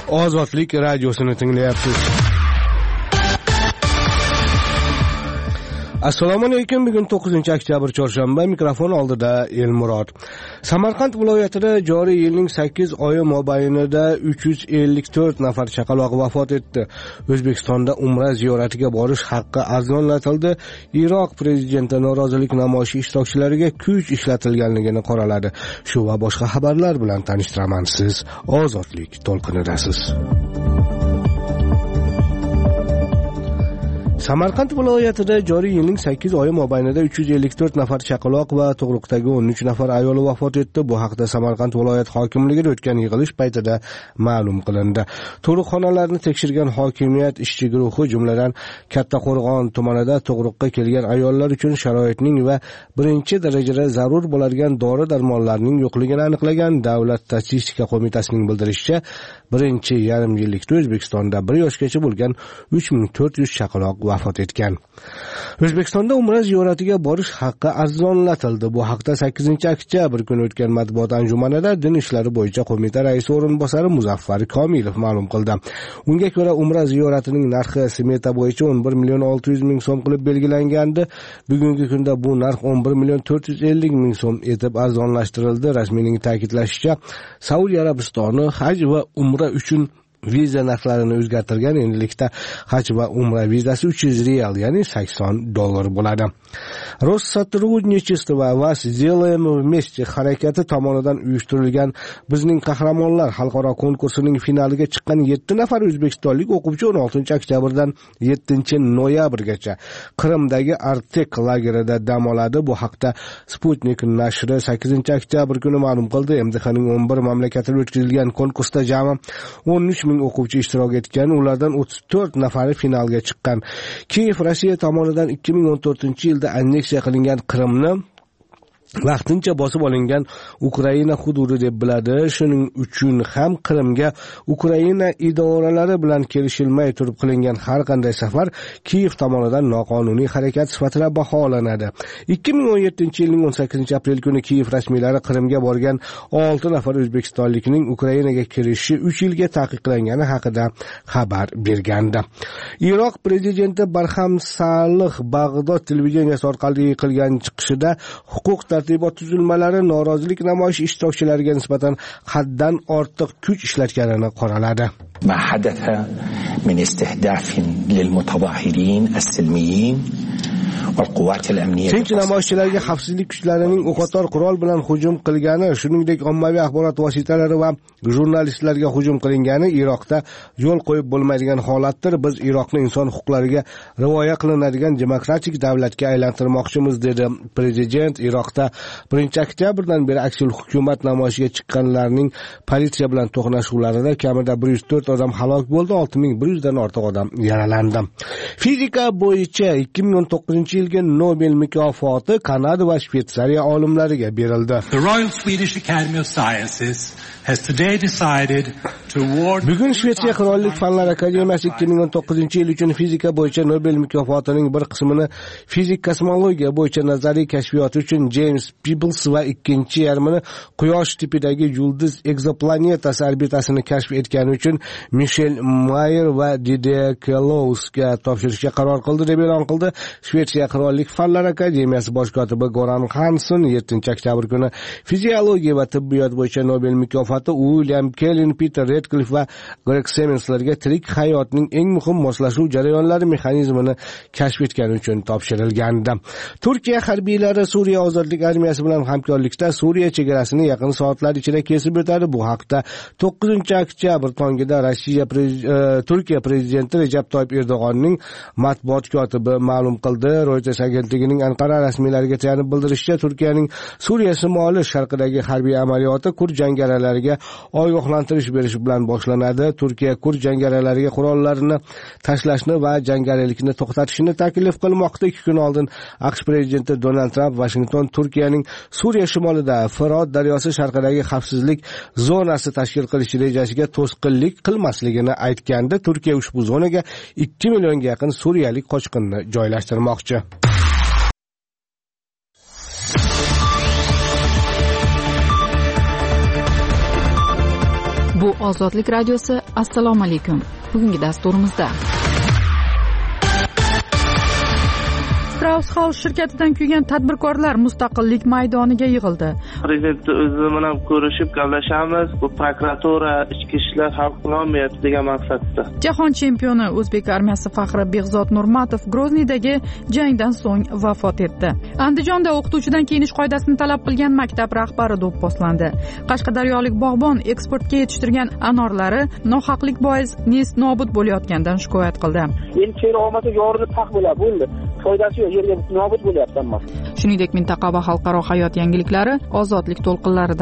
Ozodlik radiosini tinglayapsiz. Assalomu alaykum. Bugun 9-oktyabr chorshanba, mikrofon oldida Elmurod. Samarqand viloyatida joriy yilning 8 oyi mobaynida 354 nafar chaqaloq vafot etdi. O'zbekistonda Umra ziyoratiga borish haqqi arzonlatildi. Iroq prezidenti norozilik namoyishi ishtirokchilariga kuch ishlatilganligini qoraladi. Shu va boshqa xabarlar bilan tanishtiraman. Siz Ozodlik to'lqinidasiz. Samarqand viloyatida joriy yilning 8 oyi mobaynida 354 nafar chaqaloq va tug'ruqdagi 13 nafar ayol vafot etdi. Bu haqda Samarqand viloyat hokimligida o'tgan yig'ilish paytida ma'lum qilindi. Tug'ruqxonalarni tekshirgan hokimiyat ishchi guruhi, jumladan Kattaqo'rg'on tumanida tug'ruqqa kelgan ayollar uchun sharoitning va birinchi darajada zarur bo'ladigan dori-darmonlarning yo'qligini aniqlagan. Davlat statistika qo'mitasining bildirishicha, birinchi yarim yillikda O'zbekistonda 1 yoshgacha bo'lgan 3400 chaqaloq vafot etgan. O'zbekistonda Umra ziyoratiga borish haqqi arzonlatildi. Bu haqda 8-oktyabr kuni o'tgan matbuot anjumanida Din ishlari bo'yicha qo'mita raisi o'rinbosari Muzaffar Komilov ma'lum qildi. Unga ko'ra, Umra ziyoratining narxi smeta bo'yicha 11 million 600 ming so'm qilib belgilangandi. Bugungi kunda bu narx 11 million 450 ming so'm etib arzonlashtirildi. Rasmiyning ta'kidlashicha, Saudiya Arabistoni haj va umra uchun viza narxlarini o'zgartirgan. Endilikda haj va umra vizasi 300 riyal, ya'ni $80 bo'ladi. Россотрудничество va Сделаем вместе harakati tomonidan uyushtirilgan Bizning qahramonlar xalqaro konkursining finaliga chiqqan 7 nafar o'zbekistonlik o'quvchi 16-oktyabrdan 7-noyabrgacha Qrimdagi Artek lagerida dam oladi. Bu haqda Sputnik nashri 8-oktyabr kuni ma'lum qildi. MDHning 11 mamlakatida o'tkazilgan konkursda jami 13 ming o'quvchi ishtirok etgan. Ulardan 34 nafari finalga chiqqan. Kiyev Rossiya tomonidan 2014-yilda anneksiya qilingan Qrimni vaqtincha bosib olingan Ukraina hududi deb biladi. Shuning uchun ham Qrimga Ukraina idoralari bilan kelishilmay turib qilingan har qanday safar Kiyev tomonidan noqonuniy harakat sifatida baholanadi. 2017-yilning 18-aprel kuni Kiyev rasmiylari Qrimga borgan 6 nafar o'zbekistonlikning Ukrainaga kirishi 3 yilga taqiqlangani haqida xabar bergandi. Iroq prezidenti Barham Salih Bag'dod televideniyasi orqali qilgan chiqishida huquq tartibot tuzilmalari norozilik namoyishi ishtirokchilariga nisbatan haddan ortiq kuch ishlatganini qoraladi. ما حدث من استهداف للمتظاهرين السلميين والقوات الأمنية. Tinch namoyishchilarga xavfsizlik kuchlarining o'qotar qurol bilan hujum qilgani, shuningdek ommaviy axborot vositalari va jurnalistlarga hujum qilingani Iroqda yo'l qo'yib bo'lmaydigan holatdir. Biz Iroqni inson huquqlariga rioya qilinadigan demokratik davlatga aylantirmoqchimiz, dedi prezident. Iroqda 1-oktyabrdan beri aksil hukumat namoyishiga chiqqanlarning politsiya bilan to'qnashuvlarida kamida 104 odam halok bo'ldi, 6100 dan ortiq odam yaralandi. Fizika bo'yicha 2019-yilgi Nobel mukofoti Kanada va Shveysariya olimlariga berildi. The Royal Swedish Academy of Sciences has today decided to award. Bugun Shvetsiya Qirollik Fanlar Akademiyasi 2019-yil uchun fizika bo'yicha Nobel mukofotining bir qismini fizik kosmologiya bo'yicha nazariy kashfiyoti uchun James Peebles va ikkinchi yarmini Quyosh tipidagi yulduz egzoplanetasi orbitasini kashf etgani uchun Michel Mayer va Didier Quelouzga topshirishga qaror qildi, deb e'lon qildi Shvetsiya Qirollik Fanlar Akademiyasi bosh kotibi Goran Hansson. 7-oktyabr kuni fiziologiya va tibbiyot bo'yicha Nobel mukofoti William Kellin, Peter Redcliffe va Greg Simonslarga tirik hayotning eng muhim moslashuv jarayonlari mexanizmini kashf etgani uchun topshirilgandi. Turkiya harbiylari Suriya ozodlik armiyasi bilan hamkorlikda Suriya chegarasini yaqin soatlar ichida kesib o'tadi. Bu haqda 9-oktyabr tongida Turkiya prezidenti Recep Tayyip Erdo'g'onning matbuot kotibi ma'lum qildi. Reuters agentligining Anqara rasmiylariga tayanib bildirishicha, Turkiyaning Suriya shimoli sharqidagi harbiy amaliyoti kurd jangarilariga ogohlantirish berish bilan boshlanadi. Turkiya kurd jangarilariga qurollarini tashlashni va jangarilikni to'xtatishni taklif qilmoqda. 2 kun oldin AQSh prezidenti Donald Tramp Washington Turkiyaning Suriya shimolida Firot daryosi sharqidagi xavfsizlik zonasi tashkil qilish rejasiga to'sqinlik qilmasligini aytgandi. Turkiya ushbu zonaga 2 millionga yaqin suriyalik qochqinni joylashtirmoqchi. Bu Ozodlik radiosi. Assalomu alaykum. Bugungi dasturimizda Strauss House shirkatidan kuygan tadbirkorlar Mustaqillik maydoniga yig'ildi. Prezident o'zi bilan ko'rishib gaplashamiz. Bu prokuratura, ichki ishlar hal qilolmayapti degan maqsadda. Jahon chempioni O'zbek armiyasi faxri Behzod Nurmatov Grozniydagi jangdan so'ng vafot etdi. Andijonda o'qituvchidan kiyinish qoidasini talab qilgan maktab rahbari do'pposlandi. Qashqadaryolik bog'bon eksportga yetishtirgan anorlari nohaqlik bois nest nobud bo'layotganidan shikoyat qildi. Endi teri olmasa yorilib taq bo'ladi, bo'ldi. Foydasi yo'q, yerga nobud bo'lyapti hamma. Shuningdek, mintaqa va xalqaro hayot yangiliklari ozodlik to'lqinlarida.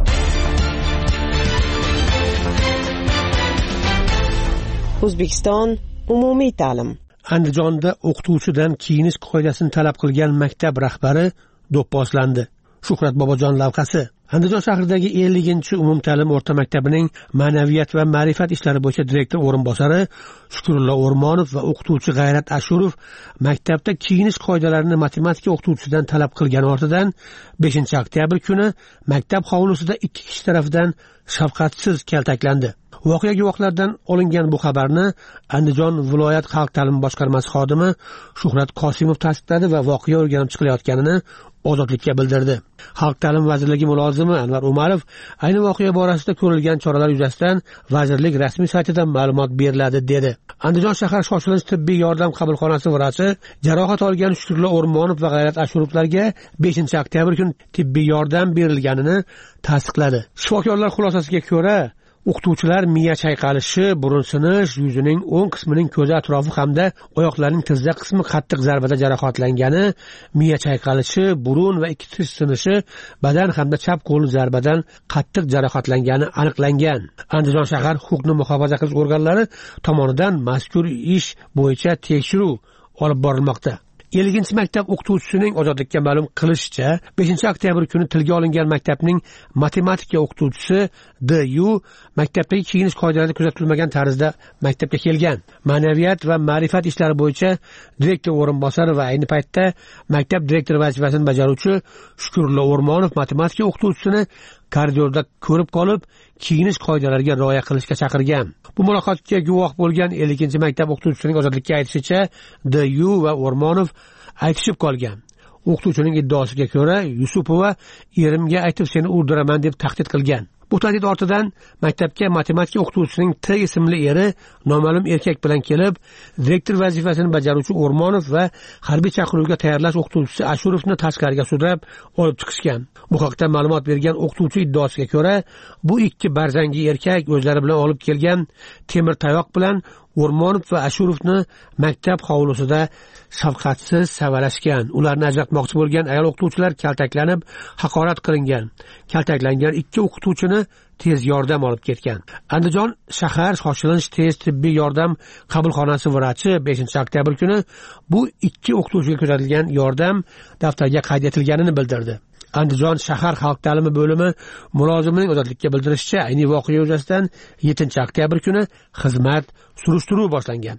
O'zbekiston umumiy ta'lim. Andijonda o'qituvchidan kiyinish qoidasini talab qilgan maktab rahbari do'pposlandi. Shuhrat Bobojon lavhasi. Andijon shahridagi 50-chi umumta'lim o'rta maktabining ma'naviyat va ma'rifat ishlari bo'yicha direktor o'rinbosari Shukrullo O'rmonov va o'qituvchi G'ayrat Ashurov maktabda kiyinish qoidalarini matematika o'qituvchisidan talab qilgani ortidan 5-oktyabr kuni maktab hovlisida 2 kishi tomonidan shafqatsiz kaltaklandi. Voqea guvohlaridan olingan bu xabarni Andijon viloyat xalq ta'limi boshqarmasi xodimi Shuhrat Qosimov tasdiqladi va voqea o'rganib chiqilayotganini Ozodlikka bildirdi. Xalq ta'limi vazirligi mulozimi Anvar Umarov ayni voqea borasida ko'rilgan choralar yuzasidan vazirlik rasmiy saytida ma'lumot beriladi dedi. Andijon shahar shoshilinch tibbiy yordam qabulxonasi vrachi jarohat olgan Shukrullo O'rmonov va G'ayrat Ashurovlarga 5-oktyabr kuni tibbiy yordam berilganini tasdiqladi. Shifokorlar xulosasiga ko'ra, o'qituvchilar miya chayqalishi, burun sinish, yuzining o'ng qismining ko'zi atrofi hamda oyoqlarning tizza qismi qattiq zarbada jarohatlangani, miya chayqalishi, burun va ikki tish sinishi, badan hamda chap qo'l zarbadan qattiq jarohatlangani aniqlangan. Andijon shahar huquqni muhofaza qilish organlari tomonidan mazkur ish bo'yicha tekshiruv olib borilmoqda. 50-chi maktab o'qituvchisining ozodlikka ma'lum qilishicha, 5-oktyabr kuni tilga olingan maktabning matematika o'qituvchisi D.U. maktabdagi kiyinish qoidalari kuzatilmagan tarzda maktabga kelgan. Ma'naviyat va ma'rifat ishlari bo'yicha direktor o'rinbosari va ayni paytda maktab direktori vazifasini bajaruvchi Shukrullo O'rmonov matematika o'qituvchisini koridorda ko'rib qolib, kiyinish qoidalariga rioya qilishga chaqirgan. Bu muloqotga guvoh bo'lgan 50-chi maktab o'qituvchisining ozodlikka aytishicha, D.U. va O'rmonov aytishib qolgan. O'qituvchining iddaosiga ko'ra, Yusupova erimga aytib seni o'ldiraman deb tahdid qilgan. Bu tahdid ortidan maktabga matematika o'qituvchisining T ismli eri noma'lum erkak bilan kelib, direktor vazifasini bajaruvchi O'rmonov va harbiy chaqiruvga tayyorlash o'qituvchisi Ashurovni tashqariga sudrab olib chiqishgan. Bu haqda ma'lumot bergan o'qituvchi iddaosiga ko'ra, bu ikki barzangi erkak o'zlari bilan olib kelgan temir tayoq bilan O'rmonov va Ashurovni maktab hovlisida shafqatsiz savalashgan. Ularni ajratmoqchi bo'lgan ayol o'qituvchilar kaltaklanib, haqorat qilingan. Kaltaklangan ikki o'qituvchini tez yordam olib ketgan. Andijon shahar shoshilinch tez tibbiy yordam qabulxonasi vrachi 5-oktyabr kuni bu ikki o'qituvchiga ko'rsatilgan yordam daftarga qayd etilganini bildirdi. Andijon shahar xalq ta'limi bo'limi mulozimining ozodlikka bildirishicha, ayni voqea yuzasidan 7-oktyabr kuni xizmat surishtiruv boshlangan.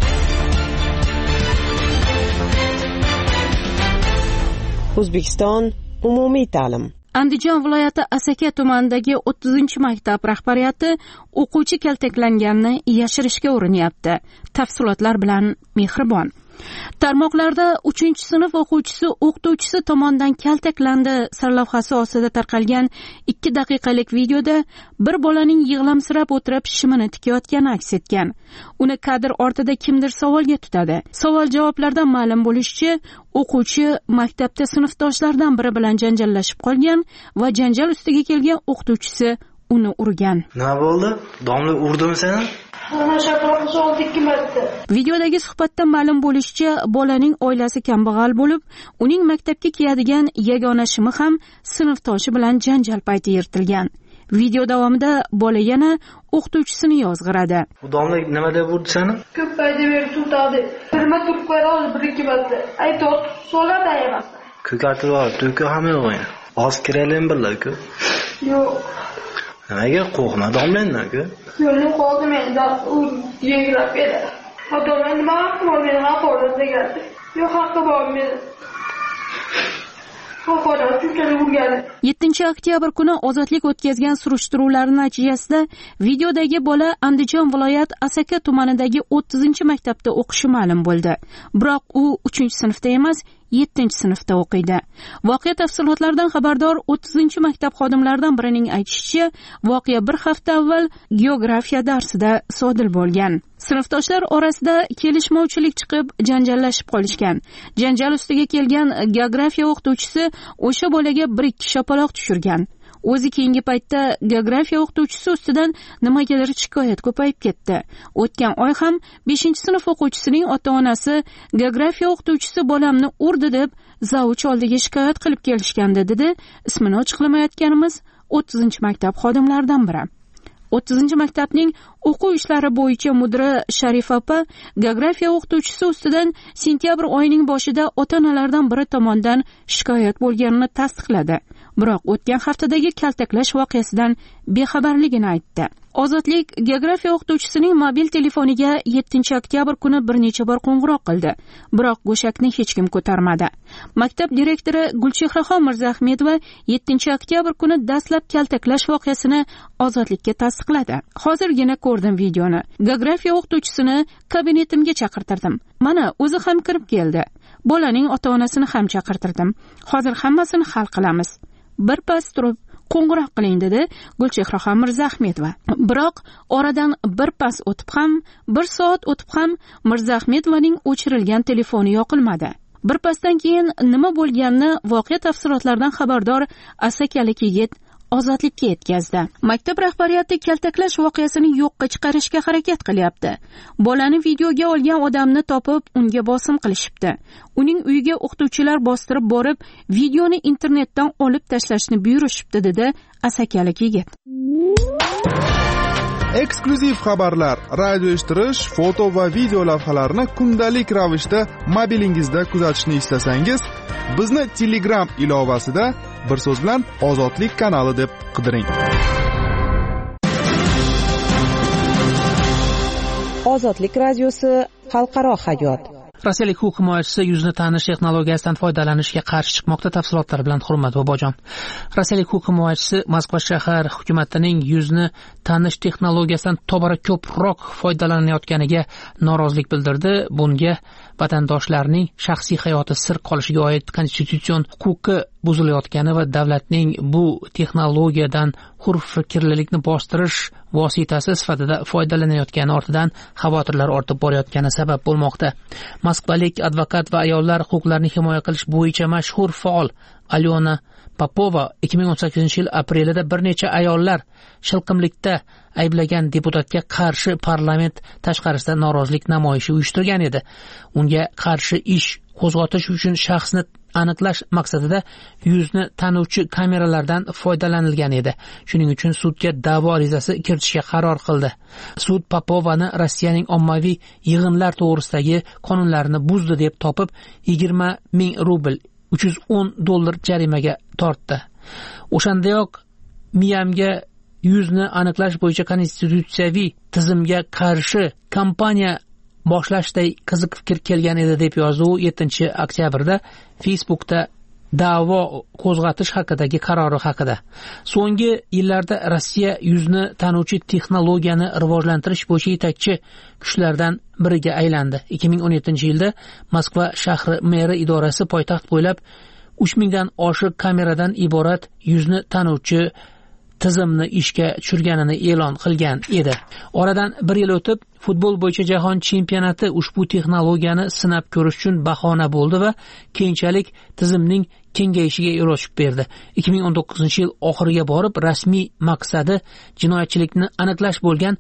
O'zbekiston umumiy ta'lim. Andijon viloyati Asaka tumanidagi 30-maktab rahbariyati o'quvchi kaltaklanganini yashirishga urinilyapti. Tafsilotlar bilan Mehribon. Tarmoqlarda 3-sinf o'quvchisi o'qituvchisi tomonidan kaltaklandi sarlavhasi ostida tarqalgan 2 daqiqalik videoda bir bolaning yig'lamsirab o'tirib shimini tikayotgani aks etgan. Uni kadr ortida kimdir savolga tutadi. Savol javoblardan ma'lum bo'lishicha, o'quvchi maktabda sinfdoshlaridan biri bilan janjallashib qolgan va janjal ustiga kelgan o'qituvchisi uni urgan. Nima bo'ldi? Domla urdimi seni? Videodagi suhbatda ma'lum bo'lishicha, bolaning oilasi kambag'al bo'lib, uning maktabga kiyadigan yagona shimi ham sinfdoshi bilan janjal payti yirtilgan. Video davomida bola yana o'qituvchisini yozg'iradi. Bu domla nima deb urdi seni? Ko'p payda berib tutadi. Birma turib qo'yadi, bir-ikki marta. Aytib, solada emas. Ko'katib olib, to'ka ham yo'q. Oz kiraylik birlar-ku. Yo'q. Nimaga qo'rqma domlandan-ku? Yo'lni qo'ydim endi, u yengilab edi. Xatolar nima qilib meni haqorat degandi. Yo'q, haqqi bor meni. Xo'roz shunchalik urgani. 7 oktyabr kuni ozodlik o'tkazgan surishtiruvlar natijasida videodagi bola Andijon viloyat Asaka tumanidagi 30-maktabda o'qishi ma'lum bo'ldi. Biroq u 3-sinfda emas, 7-sinfda o'qiydi. Voqea tafsilotlaridan xabardor 30-maktab xodimlaridan birining aytishicha, voqea bir hafta avval geografiya darsida sodir bo'lgan. Sinfdoshlar orasida kelishmovchilik chiqib, janjallashib qolishgan. Janjal ustiga kelgan geografiya o'qituvchisi o'sha bolaga 1-2 shapaloq tushirgan. O'zi keyingi paytda geografiya o'qituvchisi ustidan nimagadir shikoyat ko'payib ketdi. O'tgan oy ham 5-sinf o'quvchisining ota-onasi geografiya o'qituvchisi bolamni urdi deb zavch oldiga shikoyat qilib kelishgandi, dedi ismini ochiqlamayotganimiz 30-maktab xodimlaridan biri. 30-maktabning o'quv ishlari bo'yicha mudiri Sharif opa geografiya o'qituvchisi ustidan sentyabr oyining boshida ota-onalardan biri tomonidan shikoyat bo'lganini tasdiqladi. Biroq o'tgan haftadagi kaltaklash voqeasidan bexabarligini aytdi. Ozodlik geografiya o'qituvchisining mobil telefoniga 7-oktyabr kuni bir necha bor qo'ng'iroq qildi, biroq go'shakni hech kim ko'tarmadi. Maktab direktori Gulchehraxon Mirzahmedova 7-oktyabr kuni dastlab kaltaklash voqeasini Ozodlikka tasdiqladi. Hozirgina ko'rdim videoni. Geografiya o'qituvchisini kabinetimga chaqirtirdim. Mana o'zi ham kirib keldi. Bolaning ota-onasini ham chaqirtirdim. Hozir hammasini hal qilamiz. Birpas turib qo'ng'iroq qiling, dedi Gulchehraxon Mirzahmedova. Biroq oradan birpas o'tib ham, 1 soat o'tib ham Mirzahmedovaning o'chirilgan telefoni yoqilmadi. Birpasdan keyin nima bo'lganini voqea tafsilotlaridan xabardor asakalik yigit Ozodlikka yetkazdi. Maktab rahbariyati kaltaklash voqeasini yo'qqa chiqarishga harakat qilyapti. Bolani videoga olgan odamni topib, unga bosim qilishibdi. Uning uyiga o'qituvchilar bostirib borib, videoni internetdan olib tashlashni buyurishibdi, dedi asakalik yigit. Eksklyuziv xabarlar, radio eshittirish, foto va video lavhalarni kundalik ravishda mobilingizda kuzatishni istasangiz, bizni Telegram ilovasida bir so'z bilan Ozodlik kanali deb qidiring. Ozodlik radiosi xalqaro hayot. Rossiyalik huquq himoyachisi yuzni tanish texnologiyasidan foydalanishga qarshi chiqmoqda. Tafsilotlar bilan Hurmat Bobojon. Rossiyalik huquq himoyachisi Moskva shahar hukumatining yuzni tanish texnologiyasidan tobora ko'proq foydalanayotganiga norozilik bildirdi. Bunga vatandoshlarning shaxsiy hayoti sir qolishiga oid konstitutsion huquqi buzilayotgani va davlatning bu texnologiyadan hur fikrlilikni bostirish vositasi sifatida foydalanayotgani ortidan xavotirlar ortib borayotgani sabab bo'lmoqda. Moskvalik advokat va ayollar huquqlarini himoya qilish bo'yicha mashhur faol Alyona Popova 2018-yil aprelida bir necha ayollar shilqimlikda ayblagan deputatga qarshi parlament tashqarisida norozilik namoyishi uyushtirgan edi. Unga qarshi ish qo'zg'atish uchun shaxsni aniqlash maqsadida yuzni tanuvchi kameralardan foydalanilgan edi. Shuning uchun sudga da'vo arizasi kiritishga qaror qildi. Sud Popovani Rossiyaning ommaviy yig'inlar to'g'risidagi qonunlarini buzdi deb topib 20,000 rubl $310 jarimaga tortdi. O'shandayoq Miyamga yuzni aniqlash bo'yicha konstitutsiyaviy tizimga qarshi kampaniya boshlashday qiziq fikr kelgan edi, deb yozdi u 7-oktyabrda Facebookda da'vo qo'zg'atish haqidagi qarori haqida. So'nggi yillarda Rossiya yuzni tanuvchi texnologiyani rivojlantirish bo'yicha yetakchi kuchlardan biriga aylandi. 2017-yilda Moskva shahri meri idorasi poytaxt bo'ylab 3000 dan oshiq kameradan iborat yuzni tanuvchi tizimni ishga tushirganini e'lon qilgan edi. Oradan 1 yil o'tib, futbol bo'yicha jahon chempionati ushbu texnologiyani sinab ko'rish uchun bahona bo'ldi va keyinchalik tizimning kengayishiga yo'l ochib berdi. 2019-yil oxiriga borib, rasmiy maqsadi jinoyatchilikni aniqlash bo'lgan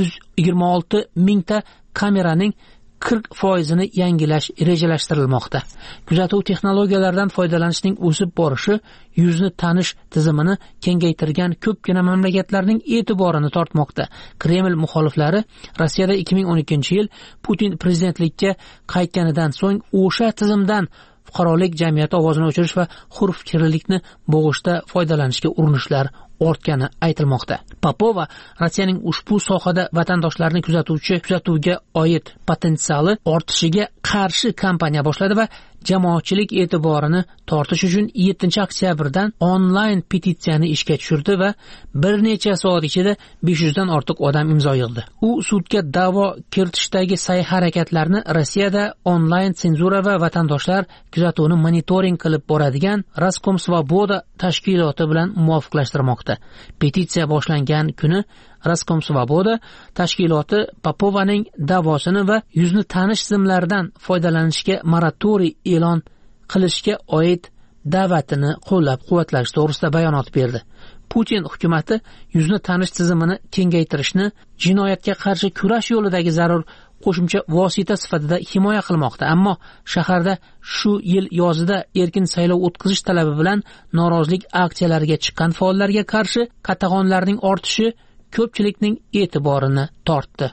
126 mingta kameraning 40%ni yangilash rejalashtirilmoqda. Kuzatuv texnologiyalaridan foydalanishning o'sib borishi yuzni tanish tizimini kengaytirgan ko'pgina mamlakatlarning e'tiborini tortmoqda. Kreml muxoliflari Rossiyada 2012-yil Putin prezidentlikka qaytganidan so'ng o'sha tizimdan fuqarolik jamiyati ovozini o'chirish va hur fikrlilikni bo'g'ishda foydalanishga urinishlar ortgani aytilmoqda. Popova Rossiyaning ushbu sohada vatandoshlarni kuzatuvga oid potensiali ortishiga qarshi kampaniya boshladi va jamoatchilik e'tiborini tortish uchun 7 oktyabrdan onlayn petitsiyani ishga tushirdi va bir necha soat ichida 500 dan ortiq odam imzo yig'di. U sudga da'vo kiritishdagi sa'y-harakatlarni Rossiyada onlayn senzura va vatandoshlar kuzatuvini monitoring qilib boradigan Roskomsvoboda tashkiloti bilan muvofiqlashtirmoqda. Petitsiya boshlangan kuni Roskomsvoboda tashkiloti Popovaning da'vosini va yuzni tanish tizimlardan foydalanishga moratoriy e'lon qilishga oid da'vatini qo'llab-quvvatlash to'g'risida bayonot berdi. Putin hukumati yuzni tanish tizimini kengaytirishni jinoyatga qarshi kurash yo'lidagi zarur qo'shimcha vosita sifatida himoya qilmoqda, ammo shaharda shu yil yozida erkin saylov o'tkazish talabi bilan norozilik aksiyalariga chiqqan faollarga qarshi qatag'onlarning ortishi ko'pchilikning e'tiborini tortdi.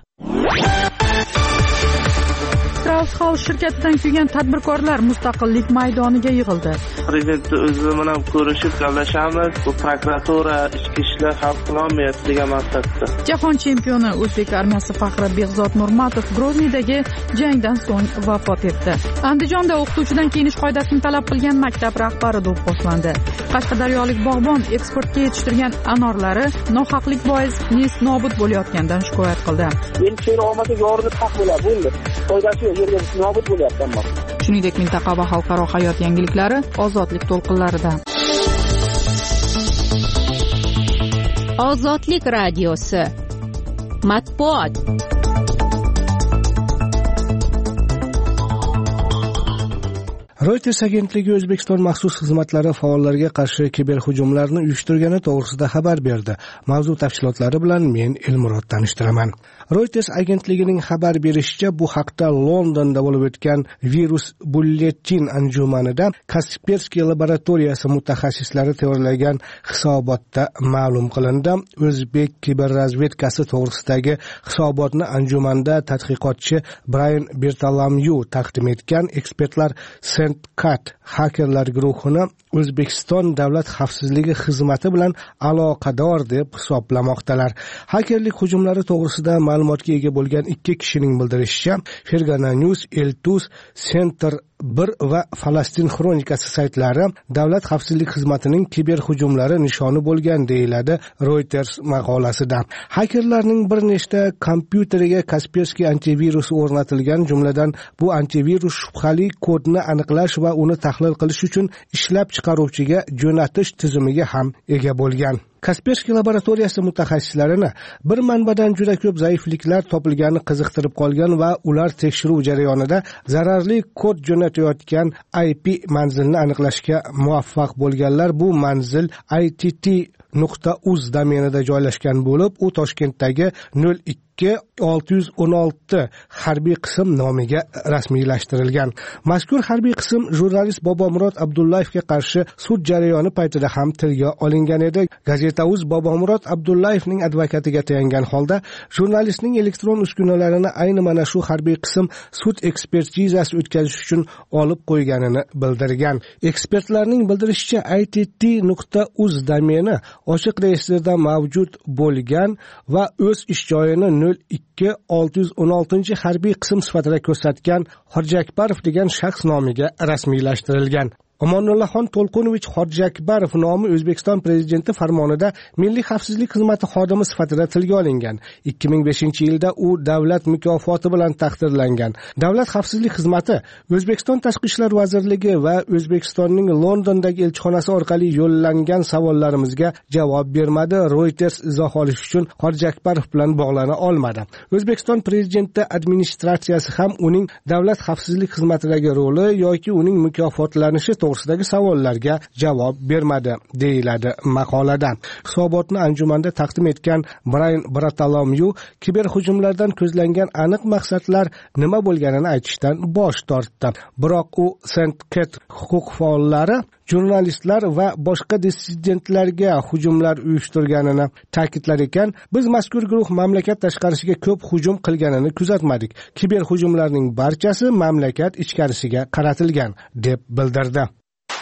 Strauss House shirkatidan kuygan tadbirkorlar mustaqillik maydoniga yig'ildi. Prezident o'zi bilan ko'rishib gaplashamiz. Bu prokuratura, ichki ishlar hal qilolmayapti degan maqsadda. Jahon chempioni o'zbek armiyasi faxri Behzod Nurmatov Groznidagi jangdan so'ng vafot etdi. Andijonda o'qituvchidan kiyinish qoidasini talab qilgan maktab rahbari do'pposlandi. Qashqadaryolik bog'bon eksportga yetishtirgan anorlari nohaqlik bois nobud bo'layotgandan shikoyat qildi. Endi keyin olmasa yorilib haq bo'ladi, bo'ldi. Foydasi yo'q, yerga nobud bo'lyapti ammo. Shuningdek, mintaqa va xalqaro hayot yangiliklari ozodlik to'lqinlarida. Ozodlik radiosi matbuot. Reuters agentligi O'zbekiston maxsus xizmatlari faollarga qarshi kiberhujumlarni uyushtirgani to'g'risida xabar berdi. Mavzu tafsilotlari bilan men Elmurod tanishtiraman. Reuters agentligining xabar berishicha, bu haqda Londonda bo'lib o'tgan virus bulletin anjumanida Kaspersky laboratoriyasi mutaxassislari tayyorlagan hisobotda ma'lum qilindi. O'zbek kiberrazvedkasi to'g'risidagi hisobotni anjumanda tadqiqotchi Brian Bertalamyu taqdim etgan. Ekspertlar Sentkat hakerlar guruhini O'zbekiston Davlat xavfsizligi xizmati bilan aloqador deb hisoblamoqdalar. Hakerlik hujumlari to'g'risida ma'lumotga ega bo'lgan 2 kishining bildirishicha, Fergana News, Eltus, Center 1 va Falastin Xronikasi saytlari Davlat xavfsizlik xizmatining kiberhujumlari nishoni bo'lgan deyiladi Reuters maqolasida. Hakerlarning bir nechta kompyuteriga Kaspersky antivirusi o'rnatilgan, jumladan bu antivirus shubhali kodni aniqlash va uni tahlil qilish uchun ishlab chiqaruvchiga jo'natish tizimiga ham ega bo'lgan. Kaspersky laboratoriyasi mutaxassislarini bir manbadan juda ko'p zaifliklar topilgani qiziqtirib qolgan va ular tekshiruv jarayonida zararli kod jo'natayotgan IP manzilni aniqlashga muvaffaq bo'lganlar. Bu manzil ITT.uz domenida joylashgan bo'lib, u Toshkentdagi 02616 harbiy qism nomiga rasmiylashtirilgan. Mazkur harbiy qism jurnalist Bobomurod Abdullayevga qarshi sud jarayoni paytida ham tilga olingan edi. Gazeta.uz Bobomurod Abdullayevning advokatiga tayangan holda jurnalistning elektron uskunalarini ayni mana shu harbiy qism sud ekspertizasi o'tkazish uchun olib qo'yganini bildirgan. Ekspertlarning bildirishicha, ITT.uz domeni ochiq reyestrda mavjud bo'lgan va o'z ish joyini 02616 harbiy qism sifatida ko'rsatgan Xorjakbarov degan shaxs nomiga rasmiylashtirilgan. Omonullaxon To'lqinovich Xorjakbarov nomi O'zbekiston prezidenti farmonida Milliy xavfsizlik xizmati xodimi sifatida tilga olingan. 2005-yilda u davlat mukofoti bilan taqdirlangan. Davlat xavfsizlik xizmati O'zbekiston Tashqi ishlar vazirligi va O'zbekistonning Londondagi elchixonasi orqali yo'llangan savollarimizga javob bermadi. Reuters izoh olish uchun Xorjakbarov bilan bog'lana olmadi. O'zbekiston prezidenti administratsiyasi ham uning davlat xavfsizlik xizmatidagi roli yoki uning mukofotlanishi to'g'risidagi savollarga javob bermadi, deyiladi maqolada. Hisobotni anjumanda taqdim etgan Brian Bertalamyu kiberhujumlardan ko'zlangan aniq maqsadlar nima bo'lganini aytishdan bosh tortdi. Biroq u Sentkat huquq faollari, jurnalistlar va boshqa dissidentlarga hujumlar uyushtirganini ta'kidlar ekan. Biz mazkur guruh mamlakat tashqarisiga ko'p hujum qilganini kuzatmadik. Kiberhujumlarning barchasi mamlakat ichkarisiga qaratilgan, deb bildirdi.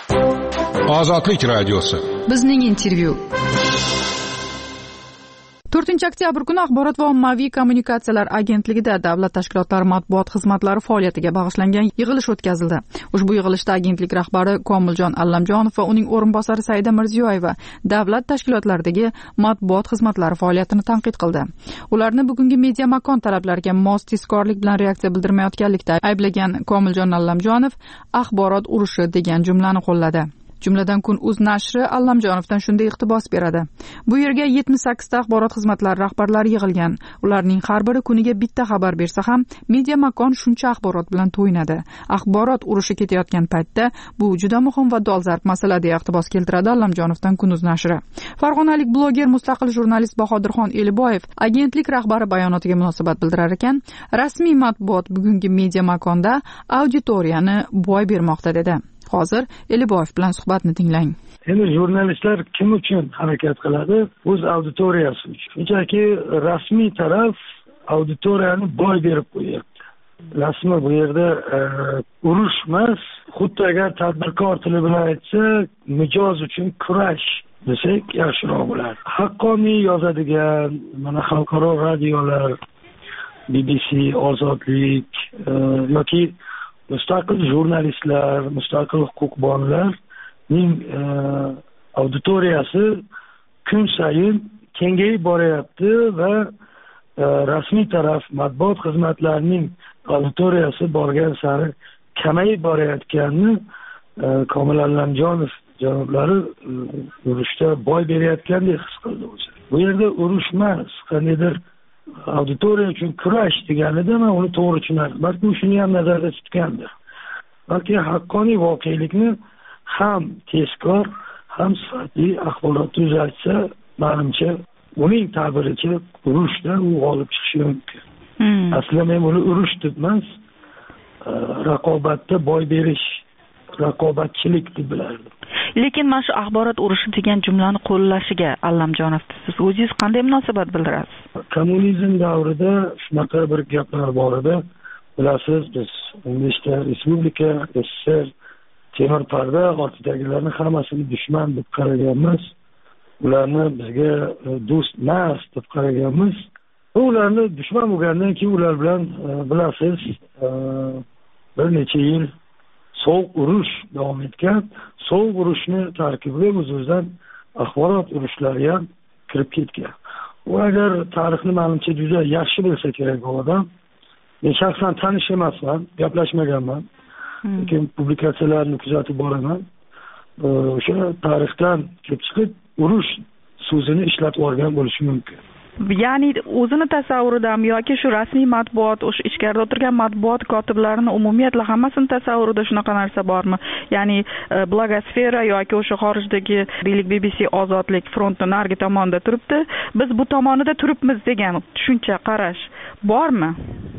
Ozodlik radiosi. Bizning intervyu. 4 oktyabr kuni Axborot va ommaviy kommunikatsiyalar agentligida davlat tashkilotlari matbuot xizmatlari faoliyatiga bag'ishlangan yig'ilish o'tkazildi. Ushbu yig'ilishda agentlik rahbari Komiljon Allamjonov va uning o'rinbosari Saida Mirziyoyeva davlat tashkilotlaridagi matbuot xizmatlari faoliyatini tanqid qildi. Ularni bugungi media makon talablariga mos tezkorlik bilan reaksiya bildirmayotganlikda ayblagan Komiljon Allamjonov axborot urushi degan jumlani qo'lladi. Jumladan Kun.uz nashri Allamjonovdan shunday iqtibos beradi. Bu yerga 78 ta axborot xizmatlari rahbarlari yig'ilgan. Ularning har biri kuniga bitta xabar bersa ham, media makon shuncha axborot bilan to'yinadi. Axborot urushi ketayotgan paytda bu juda muhim va dolzarb masala deya iqtibos keltiradi Allamjonovdan Kun.uz nashri. Farg'onalik bloger, mustaqil jurnalist Bahodirxon Eliboyev agentlik rahbari bayonotiga munosabat bildirar ekan, rasmiy matbuot bugungi media makonda auditoriyani boy bermoqda dedi. Hozir Eliboyev bilan suhbatni tinglang. Endi jurnalistlar kim uchun harakat qiladi? O'z auditoriyasi uchun. Shunchaki rasmiy taraf auditoriyani boy berib qo'yapti. Rasmiy bu yerda urush emas, xuddi agar tadbirkor tili bilan aytsa, mijoz uchun kurash desak yaxshiroq bo'lardi. Haqqoniy yozadigan mana xalqaro radiolar, BBC, Ozodlik yoki mustaqil jurnalistlar, mustaqil huquqbonlarning auditoriyasi kun sayin kengayib boryapti va rasmiy taraf matbuot xizmatlarining auditoriyasi borgan sari kamayib borayotganini Komil Allamjonov janoblari urushda boy berayotgandek his qildi o'zi. Bu yerda urush emas, qandaydir auditoriya uchun kurash deganida men uni to'g'ri tushunardim. Balki shuni ham nazarda tutgandir. Balki haqqoniy voqelikni ham tezkor, ham sifatli axborot uzatsa, menimcha uning ta'biricha urushdan u g'olib chiqishi mumkin. Aslida men buni urush deb emas, raqobatda boy berish, raqobatchilik deb bilardim. Lekin mana shu axborot urushi degan jumlani qo'llashiga Allamjonov siz o'zingiz qanday munosabat bildirasiz? Kommunizm davrida shunaqa bir gaplar bor edi. Bilasiz, biz 15 ta respublika, SSR, temir parda ortidagilarni hammasini dushman deb qaraganmiz. Ularni bizga do'st emas deb qaraganmiz. Ularni dushman bo'lgandan keyin ular bilan bilasiz, bir necha yil sovuq urush davom etgan. Sovuq urushni tarkibiga o'zimizdan axborot urushlari ham kirib ketgan. U agar tarixni menimcha juda yaxshi bilsa kerak bu odam. Men shaxsan tanish emasman, gaplashmaganman. Lekin publikatsiyalarni kuzatib boraman. O'sha tarixdan kelib chiqib urush so'zini ishlatib olgan bo'lishi mumkin. Ya'ni o'zini tasavvuridan yoki shu rasmiy matbuot, o'sha ichkarida o'tirgan matbuot kotiblarini umumiyatla hammasini tasavvurida shunaqa narsa bormi? Ya'ni blogosfera yoki o'sha xorijdagi deylik BBC Ozodlik frontni narigi tomonda turibdi, biz bu tomonida turibmiz degan tushuncha, qarash bormi?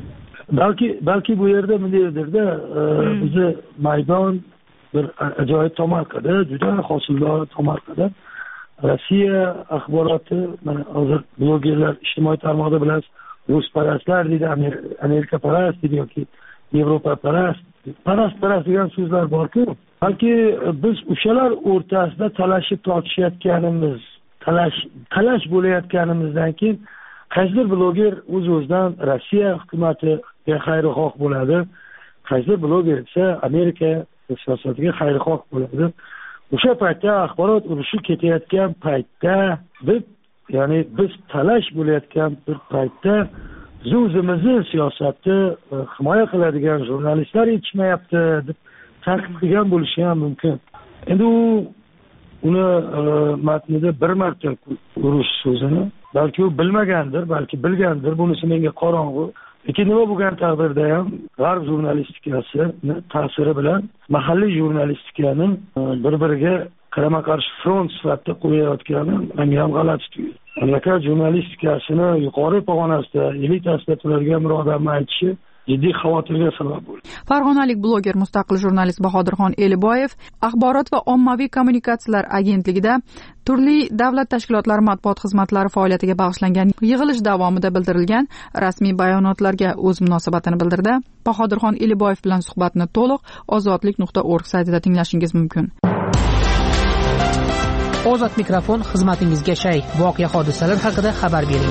Balki bu yerda bundaydirda bizni maydon bir ajoyib tomorqada, juda hosildor tomorqada. Rossiya axboroti, mana hozir blogerlar ijtimoiy tarmoqda bilasiz, rusparastlar deydi, Amerika parast deydi yoki Yevropa parast degan so'zlar bor-ku. Balki biz o'shalar o'rtasida talashib tortishayotganimiz, talash bo'layotganimizdan keyin qaysidir bloger o'z-o'zidan Rossiya hukumatiga xayrixoh bo'ladi, qaysidir bloger esa Amerika siyosatiga xayrixoh bo'ladi. O'sha paytda axborot urushi ketayotgan paytda ya'ni biz talash bo'layotgan bir paytda o'zimizni siyosatni himoya qiladigan jurnalistlar yetishmayapti deb tanqid qilgan bo'lishi ham mumkin. Endi uni matnida bir marta urush so'zini balki u bilmagandir, balki bilgandir, bunisi menga qorong'u. Lekin nima bo'lgan taqdirda ham g'arb jurnalistikasini ta'siri bilan mahalliy jurnalistikani bir-biriga qarama-qarshi front sifatida qo'yayotgani menga ham g'alati tuyuldi. Mamlakat jurnalistikasini yuqori pog'onasida, elitasida turadigan bir odamning aytishi jiddiy xavotirga sabab bo'ldi. Farg'onalik bloger, mustaqil jurnalist Bahodirxon Eliboyev Axborot va ommaviy kommunikatsiyalar agentligida turli davlat tashkilotlari matbuot xizmatlari faoliyatiga bag'ishlangan yig'ilish davomida bildirilgan rasmiy bayonotlarga o'z munosabatini bildirdi. Bahodirxon Eliboyev bilan suhbatni to'liq ozodlik.org saytida tinglashingiz mumkin. Ozod mikrofon xizmatingizga shay. Voqea hodisalar haqida xabar bering.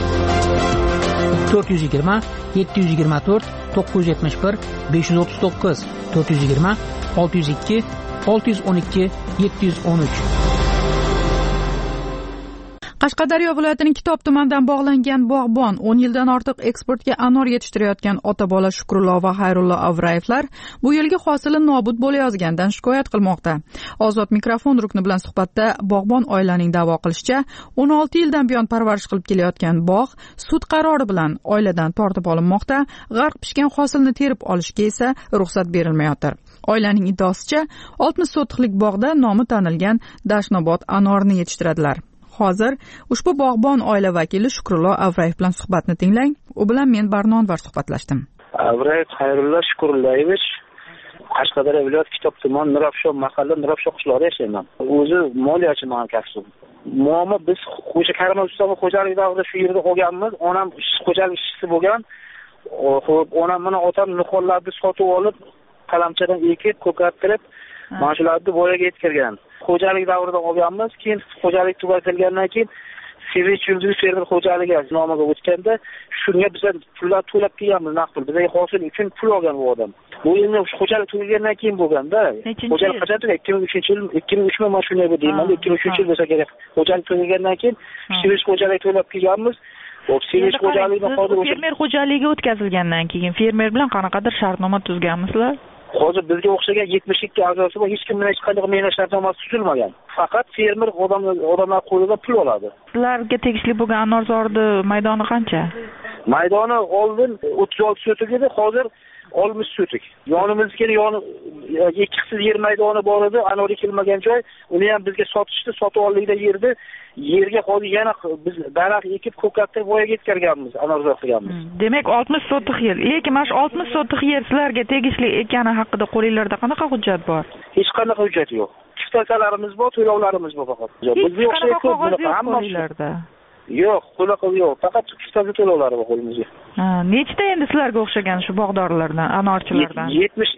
420 724 971 539 420 602 612 713. Qashqadaryo viloyatining Kitob tumanidan bog'langan bog'bon 10 yildan ortiq eksportga anor yetishtirayotgan ota-bola Shukrullo va Xayrullo Avrayevlar bu yilgi hosili nobud bo'layozgandan shikoyat qilmoqda. Ozod mikrofon rukni bilan suhbatda bog'bon oilaning da'vo qilishicha, 16 yildan buyon parvarish qilib kelayotgan bog' sud qarori bilan oiladan tortib olinmoqda, g'arq pishgan hosilni terib olishga esa ruxsat berilmayotir. Oilaning iddaosicha, 60 sotixlik bog'da nomi tanilgan Dashnobod anorini yetishtiradilar. Hozir ushbu bog'bon oila vakili Shukrullo Avrayev bilan suhbatni tinglang. U bilan men Barnonvar suhbatlashdim. Avrayev Xayrullo Shukrullayevich, Qashqadaryo viloyat Kitob tumani Nurafshon mahalla Nurafshon qishlog'ida yashayman. O'zi moliyachiman kasbim. Muammo biz xo'ja Karim ustami xo'jalik davrida shu yerda qolganmiz. Onam xo'jalik ishchisi bo'lgan. Xo'p, onam mana otam nihollarni sotib olib, qalamchadan ekib, ko'kartirib, mana shularni voyaga yetkazgan. Xo'jalik davrida olganmiz, keyin xo'jalik tugatilgandan keyin Sevich yulduz fermer xo'jaligi nomiga o'tganda shunga biz pullar to'lab kelganmiz, naqd pul. Bizga hosil uchun pul olgan bu odam. Bu endi xo'jalik tugagandan keyin bo'lganda, xo'jalik qachon tugagan? 2003-yil, 2003 mana shunday deyman, 2003-yil bo'lsa kerak. Xo'jalik tugagandan keyin Sevich xo'jalik to'lab kelganmiz. Sevich xo'jaligini hozir fermer xo'jaligiga o'tkazilgandan keyin fermer bilan qanaqadir shartnoma tuzganmisizlar? Hozir bizga o'xshagan 72 a'zosi bor, hech kim bilan hech qanday mehnat shartnomasi tuzilmagan. Faqat fermer odamlar qo'lida pul oladi. Sizlarga tegishli bo'lgan Anorzorni maydoni qancha? Maydoni oldin 36 sotik edi, hozir 60 sotik. Yonimizga ikkisiz yer maydoni bor edi, anor ekilmagan joy. Uni ham bizga sotishdi, sotib oldikda yerda. Yerga hozir yana biz daraxt ekib ko'kattirib voyaga yetkazganmiz, anorzor qilganmiz. Demak 60 sotik yer. Lekin mana shu 60 sotik yer sizlarga tegishli ekani haqida qo'lingizda qanaqa hujjat bor? Hech qanaqa hujjat yo'q. Kiftasalarimiz bor, to'lovlarimiz bor faqat. Bizga o'xshaydi qo'lingizda. Yo'q, qo'laqov yo'q. Faqat kiftaza to'lovlari bor qo'limizda. Nechta endi sizlarga o'xshagan shu bog'dorlardan, anorchilardan?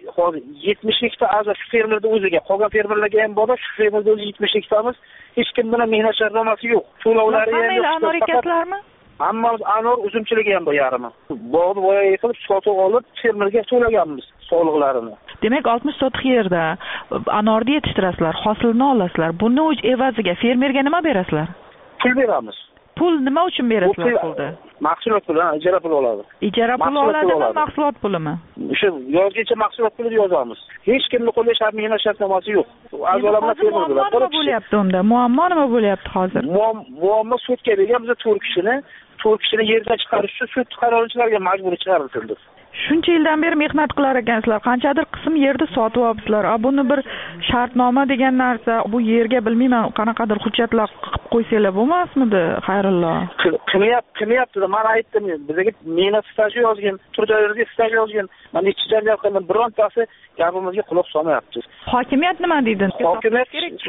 70 ta a'zo shu fermerda o'ziga, qolgan fermerlarga ham bor, shu fermerda o'zi 70 tamiz. Hech kim bilan mehnat shartnomasi yo'q. To'lovlari ham yo'q. Anor ekasizlarmi? Hammamiz anor uzumchiligi ham bor yarimi. Bog'ni voyaga qilib sotib olib, fermerga to'laganmiz soliqlarini. Demak 60 sotik yerda anorni yetishtirasizlar, hosilni olasizlar. Buni evaziga fermerga nima berasizlar? Pul beramiz. Pul nima uchun berasizlar pulni? Mahsulot puli, ijara puli oladi. Ijara puli oladimi, mahsulot pulimi? O'sha yozgacha mahsulot pulini yozamiz. Hech kimning qo'lida mehnat shartnomasi yo'q. A'zolarimiz fermerlar. Nima bo'lyapti unda? Muammo nima bo'lyapti hozir? Muammo sudga bergan biz 4 kishini yerdan chiqarish uchun sud qaroqchilarga majburiy chiqarildi. Shuncha yildan beri mehnat qilar ekansizlar, qanchadir qism yerni sotib olibsizlar. Buni bir shartnoma degan narsa, bu yerga bilmayman qanaqadir hujjatlar qilib qo'ysanglar bo'lmasmidi, Xayrullo? Qilyapti. Men aytdim, bizga mehnat staji yozgan, turjoylarga staj yozgan. Men ichida qildim, birontasi gapimizga quloq solmayapti. Hokimiyat nima deydi? Hokimiyat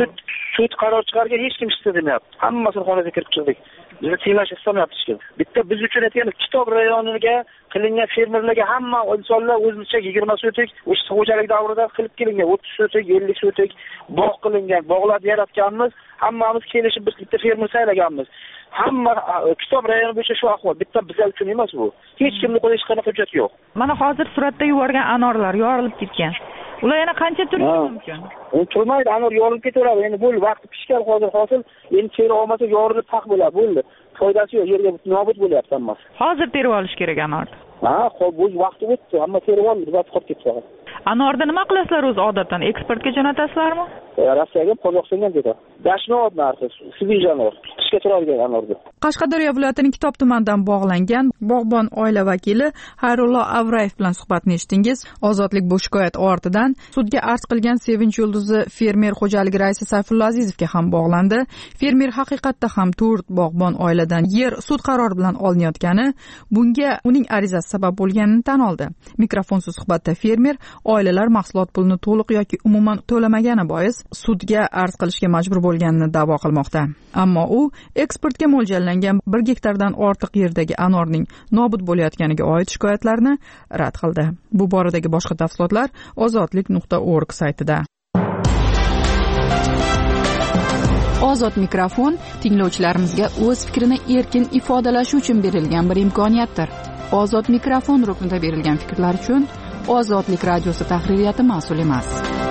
sud qaror chiqargan, hech kim ishda demayapti. Hammasini xonaga kirib chiqdik. Bizni tiylash istamayapti hech kim. Bitta biz uchun aytgan Kitob rayoniga qilingan fermerlarga hamma insonlar o'zicha 20 sotik, o'sha xo'jalik davrida qilib kelingan 30 sotik, 50 sotik bog' qilingan, bog'lar yaratganmiz. Hammamiz kelishib biz bitta fermer saylaganmiz. Hamma Kitob rayoni bo'yicha shu ahvol. Bitta bizlar uchun emas bu. Hech kimning qo'lida hech qanaqa hujjat yo'q. Mana hozir suratda yuborgan anorlar yorilib ketgan. Ular yana qancha turishi mumkin? Turmaydi, anor yorilib ketaveradi. Endi bo'ldi, vaqti pishgan hozir hosil, endi teri olmasa yorilib taq bo'ladi, bo'ldi. Foydasi yo'q, yerga nobud bo'lyapti hammasi. Hozir terib olish kerak anorni. Xo'p, bu vaqti o'tdi, hamma terib oldi, biz qolib ketdi. Anorni nima qilasizlar o'zi odatdan? Eksportga jo'natasizlarmi? Rossiyaga, Qozog'istonga ketadi. Dashnobod narxi, Sibir anor, qishga turadigan anordi. Qashqadaryo viloyatining Kitob tumanidan bog'langan bog'bon oila vakili Xayrullo Avrayev bilan suhbatni eshitdingiz. Ozodlik bu shikoyat ortidan sudga arz qilgan Sevinch yulduzi fermer xo'jaligi raisi Sayfulla Azizovga ham bog'landi. Fermer haqiqatda ham 4 bog'bon oiladan yer sud qarori bilan olinayotgani, bunga uning arizasi sabab bo'lganini tan oldi. Mikrofonsiz suhbatda fermer oilalar mahsulot pulini to'liq yoki umuman to'lamagani bois sudga arz qilishga majbur bo'lganini da'vo qilmoqda. Ammo u eksportga mo'ljallangan 1 gektardan ortiq yerdagi anorning nobud bo'layotganiga oid shikoyatlarni rad qildi. Bu boradagi boshqa tafsilotlar ozodlik.org saytida. Ozod mikrofon tinglovchilarimizga o'z fikrini erkin ifodalashi uchun berilgan bir imkoniyatdir. Ozod mikrofon ruknida berilgan fikrlar uchun Ozodlik radiosi tahririyati mas'ul emas.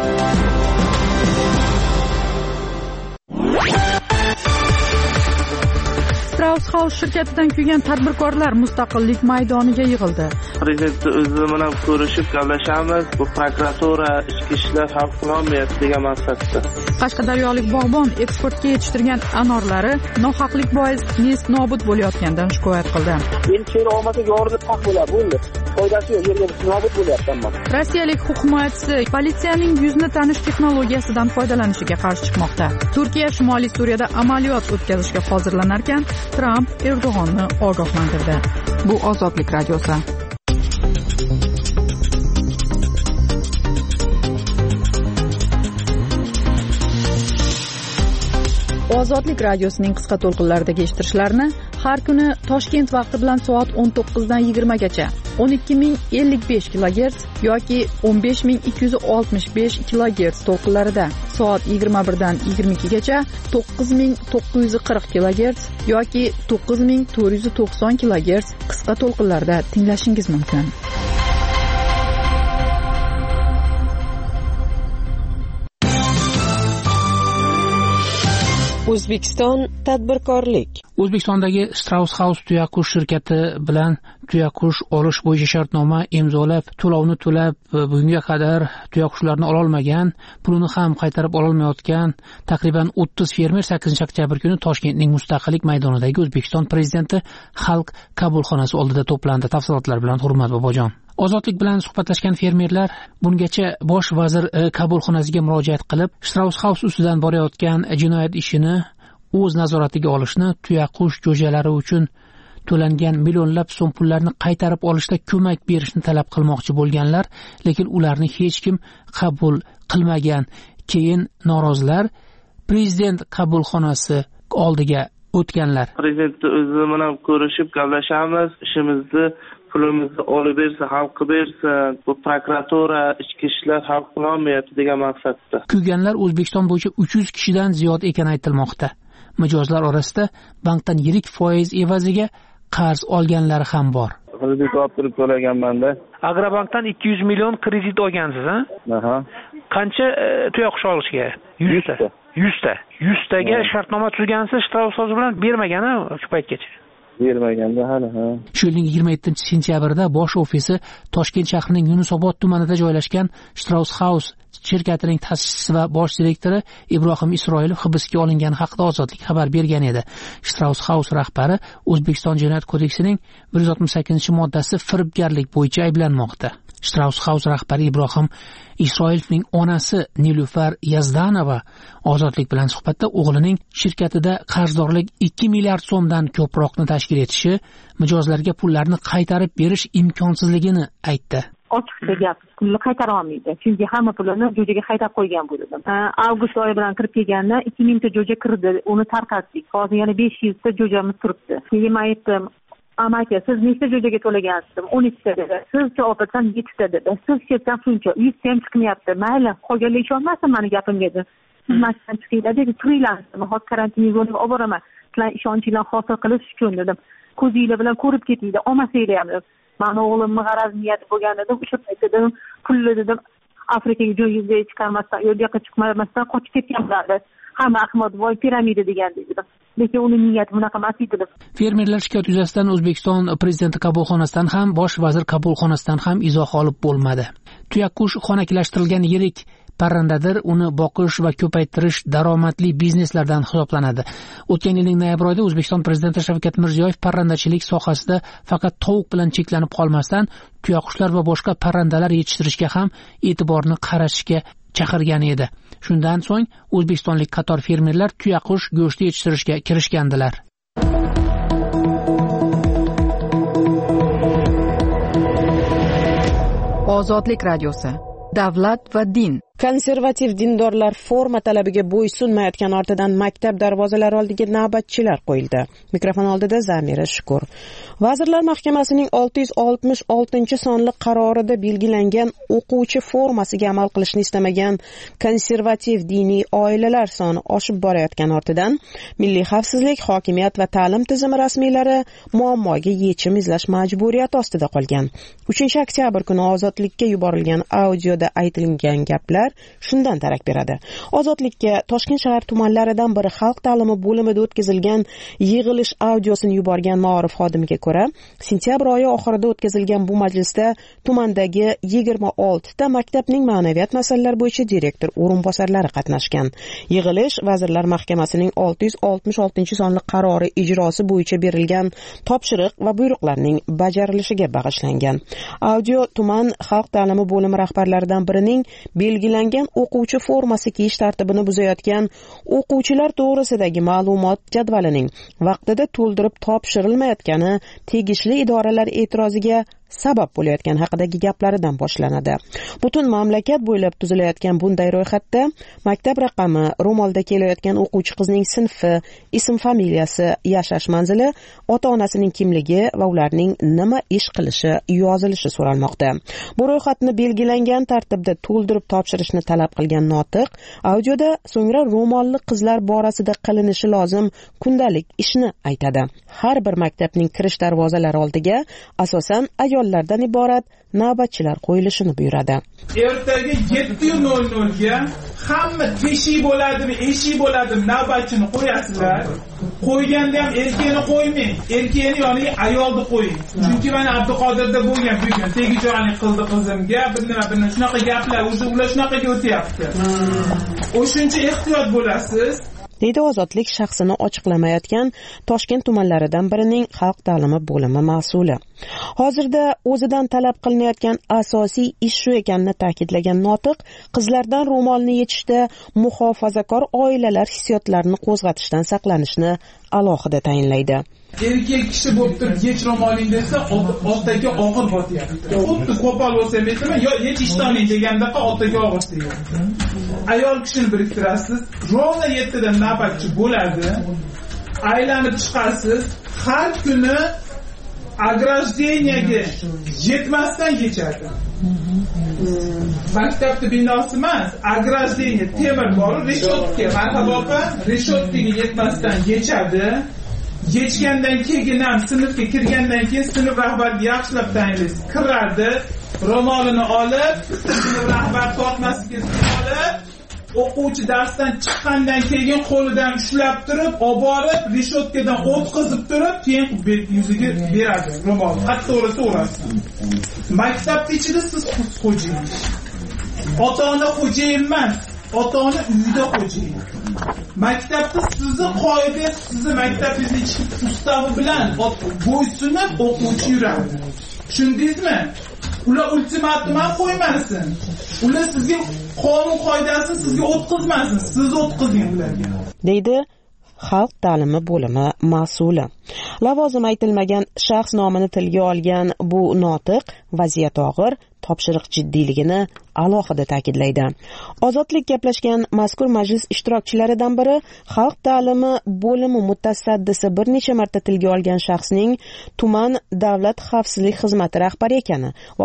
Strauss House shirkatidan kuygan tadbirkorlar Mustaqillik maydoniga yig'ildi. Prezident o'zi bilan ko'rishib gaplashamiz. Bu prokuratura, ichki ishlar xalq qilolmayapti degan maqsadda. Qashqadaryolik bog'bon eksportga yetishtirgan anorlari nohaqlik bois nest nobud bo'layotganidan shikoyat qildi. Endi sheri olmasa yorilib qoq bo'ladi, bo'ldi. Foydasi yo'q, yerga nobud bo'lyapti hamma. Rossiyalik huquq himoyachisi politsiyaning yuzni tanish texnologiyasidan foydalanishiga qarshi chiqmoqda. Turkiya Shimoliy Suriyada amaliyot o'tkazishga hozirlanar ekan, Tramp Erdo'g'onni ogohlantirdi. Bu Ozodlik radiosi. Ozodlik radiosining qisqa to'lqinlaridagi eshittirishlarni har kuni Toshkent vaqti bilan soat 19 dan 20 gacha 12055 kHz yoki 15265 kHz to'lqinlarida, soat 21 dan 22 gacha 9940 kHz yoki 9490 kHz qisqa to'lqinlarda tinglashingiz mumkin. O'zbekiston tadbirkorlik. O'zbekistondagi Strauss House tuyaqush shirkati bilan tuyaqush olish bo'yicha shartnoma imzolab, to'lovni to'lab, bugunga qadar tuyaqushlarni ola olmagan, pulini ham qaytarib ola olmayotgan taqriban 30 fermer 8 oktyabr kuni Toshkentning Mustaqillik maydonidagi O'zbekiston prezidenti xalq qabulxonasi oldida to'plandi. Tafsilotlar bilan Hurmat Bobojon. Ozodlik bilan suhbatlashgan fermerlar bungacha bosh vazir qabulxonasiga murojaat qilib, Strauss House ustidan borayotgan jinoyat ishini o'z nazoratiga olishni, tuyaqush jo'jalari uchun to'langan millionlab so'm pullarni qaytarib olishda ko'mak berishni talab qilmoqchi bo'lganlar, lekin ularni hech kim qabul qilmagan. Keyin norozilar prezident qabulxonasi oldiga o'tganlar. Prezident o'zi bilan ko'rishib gaplashamiz, ishimizni pulimizni olib bersa, xalqqa bersa, bu prokuratura, ichki ishlar xalq qilolmayapti degan maqsadda. Kuyganlar O'zbekiston bo'yicha 300 kishidan ziyod ekani aytilmoqda. Mijozlar orasida bankdan yirik foiz evaziga qarz olganlar ham bor. Kredit olib turib to'laganman-da. Agrobankdan 200 million kredit olgansiz, ha? Aha. Qancha tuyaqush olishga? 100 ta. 100 ta. 100 taga shartnoma tuzgansiz, Strauss House bilan bermagan-a shu paytgacha? Bermaganda hali, ha. Shu yilning 27-sentyabrida bosh ofisi Toshkent shahrining Yunusobod tumanida joylashgan Strauss House shirkatining ta'sischisi va bosh direktori Ibrohim Isroilov hibsga olingani haqida Ozodlik xabar bergan edi. Strauss House rahbari O'zbekiston Jinoyat kodeksining 168-moddasi firibgarlik bo'yicha ayblanmoqda. Strauss House rahbari Ibrohim Isroilovning onasi Nilufar Yazdanova Ozodlik bilan suhbatda o'g'lining shirkatida qarzdorlik 2 milliard so'mdan ko'proqni tashkil etishi, mijozlarga pullarni qaytarib berish imkonsizligini aytdi. Ochiqcha gap, pulni qaytara olmaydi. Chunki hamma pulini jo'jaga haydab qo'ygan bo'ldim. Avgust oyi bilan kirib kelganda 2000 ta jo'ja kirdi, uni tarqatdik. Hozir yana 500 ta jo'jamiz turibdi. Keyin men aytdim, amaki, siz nechta jo'jaga to'lagansiz? 12 ta dedi. Siz javob bersan 7 ta dedi. Siz chetdan shuncha, 100 ta ham chiqmayapti. Mayli, qolganlar ishonmasin meni gapimga dedi. Siz masjiddan chiqinglar dedi, turinglar. Men hozir karantin yo'lini olib boraman. Sizlar ishonchinglarni hosil qilish uchun dedim. Ko'zinglar bilan ko'rib ketinglar, olmasanglar ham dedim. Mani o'g'limni g'araz niyati bo'lgan dedim. O'sha paytda dedim, pulni dedim, Afrikaga jo'yga chiqarmasdan, yo'lga chiqmasdan qochib ketganlar. Hamma Ahmadboy piramida degan dedim. Lekin uning niyati bunaqa emas edi. Fermerlar shikoyat yuzasidan O'zbekiston prezidenti qabulxonasidan ham, bosh vazir qabulxonasidan ham izoh olib bo'lmadi. Tuyaqush xonaklashtirilgan yirik parrandadir, uni boqish va ko'paytirish daromadli bizneslardan hisoblanadi. O'tgan yilning noyabr oyida O'zbekiston prezidenti Shavkat Mirziyoyev parrandachilik sohasida faqat tovuq bilan cheklanib qolmasdan, tuyaqushlar va boshqa parrandalar yetishtirishga ham e'tiborni qaratishga chaqirgan edi. Shundan so'ng o'zbekistonlik qator fermerlar tuyaqush go'shti yetishtirishga kirishgandilar. Ozodlik radiosi. Davlat va din. Konservativ dindorlar forma talabiga bo'ysunmayotgani ortidan maktab darvozalari oldiga navbatchilar qo'yildi. Mikrofon oldida Zamira Shukur. Vazirlar Mahkamasining 666-sonli qarorida belgilangan o'quvchi formasiga amal qilishni istamagan konservativ diniy oilalar soni oshib borayotgani ortidan Milliy xavfsizlik, hokimiyat va ta'lim tizimi rasmiylari muammoga yechim izlash majburiyati ostida qolgan. 3-oktyabr kuni ozodlikka yuborilgan audioda aytilgan gaplar shundan darak beradi. Ozodlikka Toshkent shahar tumanlaridan biri xalq ta'limi bo'limida o'tkazilgan yig'ilish audiosini yuborgan ma'rif xodimiga ko'ra, sentyabr oyi oxirida o'tkazilgan bu majlisda tumandagi 26 ta maktabning ma'naviyat masalalar bo'yicha direktor o'rinbosarlari qatnashgan. Yig'ilish Vazirlar Mahkamasining 666-sonli qarori ijrosi bo'yicha berilgan topshiriq va buyruqlarning bajarilishiga bag'ishlangan. Audio tuman xalq ta'limi bo'limi rahbarlaridan birining belgilangan o'quvchi formasi kiyish tartibini buzayotgan o'quvchilar to'g'risidagi ma'lumot jadvalining vaqtida to'ldirib topshirilmayotgani tegishli idoralar e'tiroziga sabab bo'layotgan haqidagi gaplaridan boshlanadi. Butun mamlakat bo'ylab tuzilayotgan bunday ro'yxatda maktab raqami, ro'molda kelayotgan o'quvchi qizning sinfi, ism familiyasi, yashash manzili, ota-onasining kimligi va ularning nima ish qilishi yozilishi so'ralmoqda. Bu ro'yxatni belgilangan tartibda to'ldirib topshirishni talab qilgan notiq audioda so'ngra ro'molli qizlar borasida qilinishi lozim kundalik ishni aytadi. Har bir maktabning kirish darvozalari oldiga asosan ayollardan iborat navbatchilar qo'yilishini buyuradi. Ertaga 7:00 ga hamma teshik bo'ladimi, eshik bo'ladimi navbatchini qo'yasizlar. Qo'yganda ham erkakni qo'ymang, erkakni yoniga ayolni qo'ying. Chunki mana Abduqodirda bo'lgan bugun tegijolik qildi qizimga, bir nima shunaqa gaplar, o'zi ular shunaqaga o'tyapti. O'shuncha ehtiyot bo'lasiz. deydi ozodlik shaxsini ochiqlamayotgan Toshkent tumanlaridan birining xalq ta'limi bo'limi mas'uli. Hozirda o'zidan talab qilinayotgan asosiy ish shu ekanini ta'kidlagan notiq, qizlardan ro'molni yechishda muhofazakor oilalar hissiyotlarini qo'zg'atishdan saqlanishni alohida tayinlaydi. Erkak kishi bo'lib turib yech ro'moling desa, otaga og'ir botyapti. Xuddi qo'pol bo'lsa aytma, yo yech ishtoning degandaqa otaga og'ir tegadi. Ayol kishini biriktirasiz, rovna 7 da navbatchi bo'ladi. Aylanib chiqasiz, har kuni ограждениyaga yetmasdan yechadi. Maktabda binosi emas, ограждение temir bor, reshotka, marhaba opa, reshotkaga yetmasdan yechadi. Yechgandan keyin ham sinfga kirgandan keyin sinf rahbariga yaxshilab tayinlaysiz. Kiradi, ro'molini olib, sinf rahbar tortmasiga olib, o'quvchi darsdan chiqqandan keyin qo'lidan ushlab turib, olib borib, reshotkadan o'tkazib turib, keyin bet yuziga beradi ro'mol. To'g'risi o'rasi. Maktabda ichida siz xo'jayin. Ota-ona xo'jayin emas, ota-ona uyda xo'jayin. Maktabda sizni qoida, sizni maktabingizni ichki ustavi bilan bo'ysunib o'quvchi yuradi. Tushundingizmi? Ular ultimatum ham qo'ymasin. Ular sizga qonun qoidasini sizga o'tkazmasin, siz o'tkazing ularga. deydi xalq ta'limi bo'limi mas'uli. Lavozim aytilmagan shaxs nomini tilga olgan bu notiq vaziyat og'ir, topshiriq jiddiyligini alohida ta'kidlaydi. Ozodlik gaplashgan mazkur majlis ishtirokchilaridan biri xalq ta'limi bo'limi mutasaddisi bir necha marta tilga olgan shaxsning tuman davlat xavfsizlik xizmati rahbari ekani va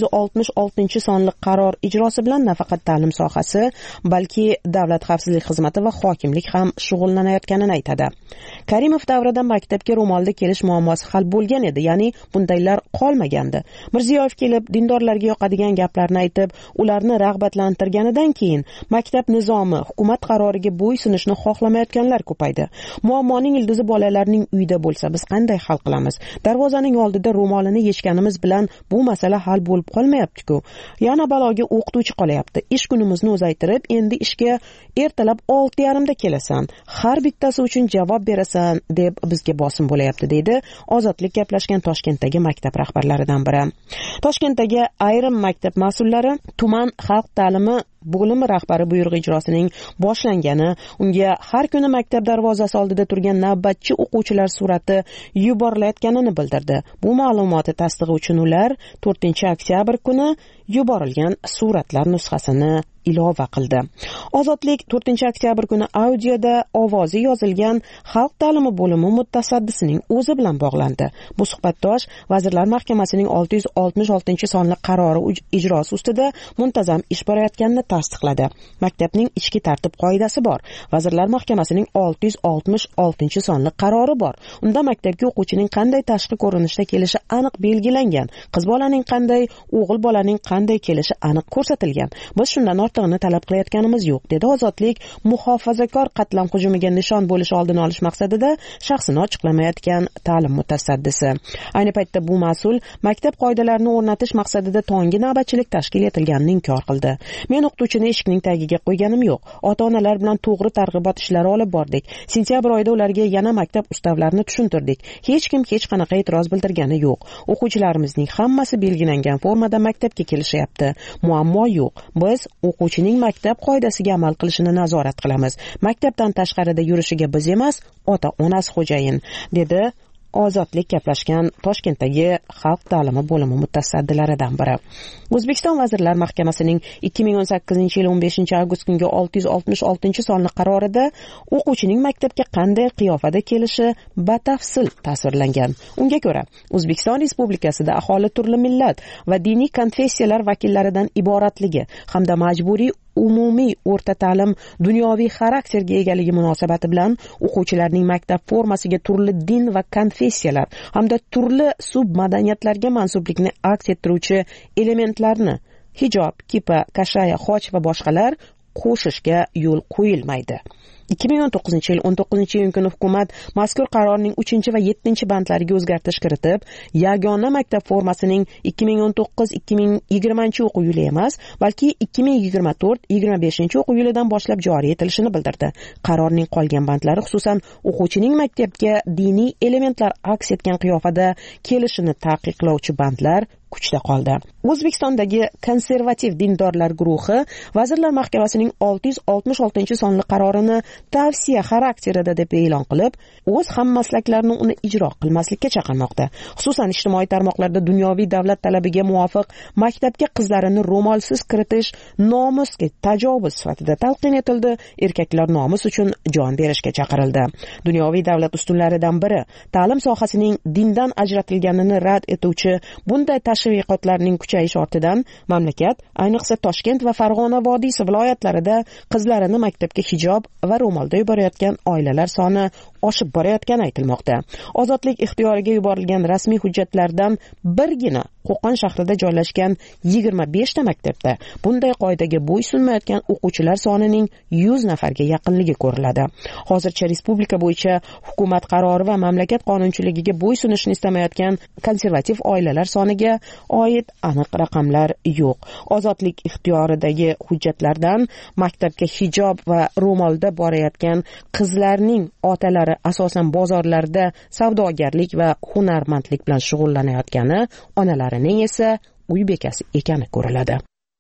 666-sonli qaror ijrosi bilan nafaqat ta'lim sohasi, balki davlat xavfsizlik xizmati va hokimlik ham shug'ullanayotganini aytadi. Karimov davrida maktabga ro'molda kelish muammosi hal bo'lgan edi, ya'ni bundaylar qolmagandi. Mirziyoyev kelib dindorlarga yoqadigan gaplarni aytib, ularni rag'batlantirganidan keyin maktab nizomi, hukumat qaroriga bo'ysunishni xohlamayotganlar ko'paydi. Muammoning ildizi bolalarning uyida bo'lsa, biz qanday hal qilamiz? Darvozaning oldida ro'molini yechganimiz bilan bu masala hal bo'lib qolmayapti-ku. Yana baloga o'qituvchi qolyapti. Ish kunimizni uzaytirib, endi ishga ertalab 6:30 da kelasan. Har bittasi uchun javob berasan deb bizga bosim bo'layapti, deydi Ozodlik gaplashgan Toshkentdagi maktab rahbarlaridan biri. Toshkentdagi ayrim maktab mas'ullari tuman xalq ta'limi bo'limi rahbari buyrug'i ijrosining boshlangani, unga har kuni maktab darvozasi oldida turgan navbatchi o'quvchilar surati yuborilayotganini bildirdi. Bu ma'lumoti tasdig'i uchun ular 4-oktyabr kuni yuborilgan suratlar nusxasini ilova qildi. Ozodlik 4-oktyabr kuni audioda ovozi yozilgan Xalq ta'limi bo'limi mutasaddisining o'zi bilan bog'landi. Bu suhbatdosh Vazirlar Mahkamasining 666-sonli qarori ijrosi ustida muntazam ish borayotganini tasdiqladi. Maktabning ichki tartib qoidasi bor. Vazirlar Mahkamasining 666-sonli qarori bor. Unda maktabga o'quvchining qanday tashqi ko'rinishda kelishi aniq belgilangan. Qiz bolaning qanday, o'g'il bolaning qanday kelishi aniq ko'rsatilgan. Biz shundan ortig'ini talab qilayotganimiz yo'q, dedi Ozodlik muhofazakor qatlam hujumiga nishon bo'lish oldini olish maqsadida shaxsini ochiqlamayotgan ta'lim mutasaddisi. Ayni paytda bu mas'ul maktab qoidalarini o'rnatish maqsadida tonggi navbatchilik tashkil etilganini inkor qildi. Men o'qituvchini eshikning tagiga qo'yganim yo'q. Ota-onalar bilan to'g'ri targ'ibot ishlari olib bordik. Sentyabr oyida ularga yana maktab ustavlarini tushuntirdik. Hech kim hech qanaqa e'tiroz bildirgani yo'q. O'quvchilarimizning hammasi belgilangan formada maktabga kelishyapti. Muammo yo'q. Biz o'quvchining maktab qoidasiga amal qilishini nazorat qilamiz. Maktabdan tashqarida yurishiga biz emas, ota-onasi xo'jayin, dedi Ozodlik gaplashgan Toshkentdagi Xalq ta'limi bo'limi mutasaddilaridan biri. O'zbekiston Vazirlar Mahkamasining 2018-yil 15-avgust kungi 666-sonli qarorida o'quvchining maktabga qanday qiyofada kelishi batafsil tasvirlangan. Unga ko'ra, O'zbekiston Respublikasida aholi turli millat va diniy konfessiyalar vakillaridan iboratligi hamda majburiy umumiy o'rta ta'lim dunyoviy xarakterga egaligi munosabati bilan o'quvchilarning maktab formasiga turli din va konfessiyalar hamda turli submadaniyatlarga mansublikni aks ettiruvchi elementlarni hijob, kipa, kashaya, xoch va boshqalar qo'shishga yo'l qo'yilmaydi. 2019-yil 19-iyun kuni hukumat mazkur qarorning 3 va 7 bandlariga o'zgartirish kiritib, yagona maktab formasining 2019-2020 o'quv yili emas, balki 2024-25 o'quv yilidan boshlab joriy etilishini bildirdi. Qarorning qolgan bandlari, xususan o'quvchining maktabga diniy elementlar aks etgan qiyofada kelishini taqiqlovchi bandlar kuchda qoldi. O'zbekistondagi konservativ dindorlar guruhi Vazirlar Mahkamasining 666-sonli qarorini tavsiya xarakterida deb e'lon qilib, o'z hammaslaklarini uni ijro qilmaslikka chaqirmoqda. Xususan ijtimoiy tarmoqlarda dunyoviy davlat talabiga muvofiq maktabga qizlarini ro'molsiz kiritish nomusga tajovuz sifatida talqin etildi. Erkaklar nomus uchun jon berishga chaqirildi. Dunyoviy davlat ustunlaridan biri ta'lim sohasining dindan ajratilganini rad etuvchi bunday tashviqotlarning kuchayish ortidan mamlakat, ayniqsa Toshkent va Farg'ona vodiysi viloyatlarida qizlarini maktabga hijob va ro'molda yuborayotgan oilalar soni oshib borayotgani aytilmoqda. Ozodlik ixtiyoriga yuborilgan rasmiy hujjatlardan birgina Qo'qon shahrida joylashgan 25 ta maktabda bunday qoidaga bo'ysunmayotgan o'quvchilar sonining 100 nafarga yaqinligi ko'riladi. Hozircha respublika bo'yicha hukumat qarori va mamlakat qonunchiligiga bo'ysunishni istamayotgan konservativ oilalar soniga oid aniq raqamlar yo'q. Ozodlik ixtiyoridagi hujjatlardan maktabga hijob va ro'molda borayotgan qizlarning otalari asosan bozorlarda savdogarlik va hunarmandlik bilan shug'ullanayotgani, onalarining esa uy bekasi ekani ko'riladi.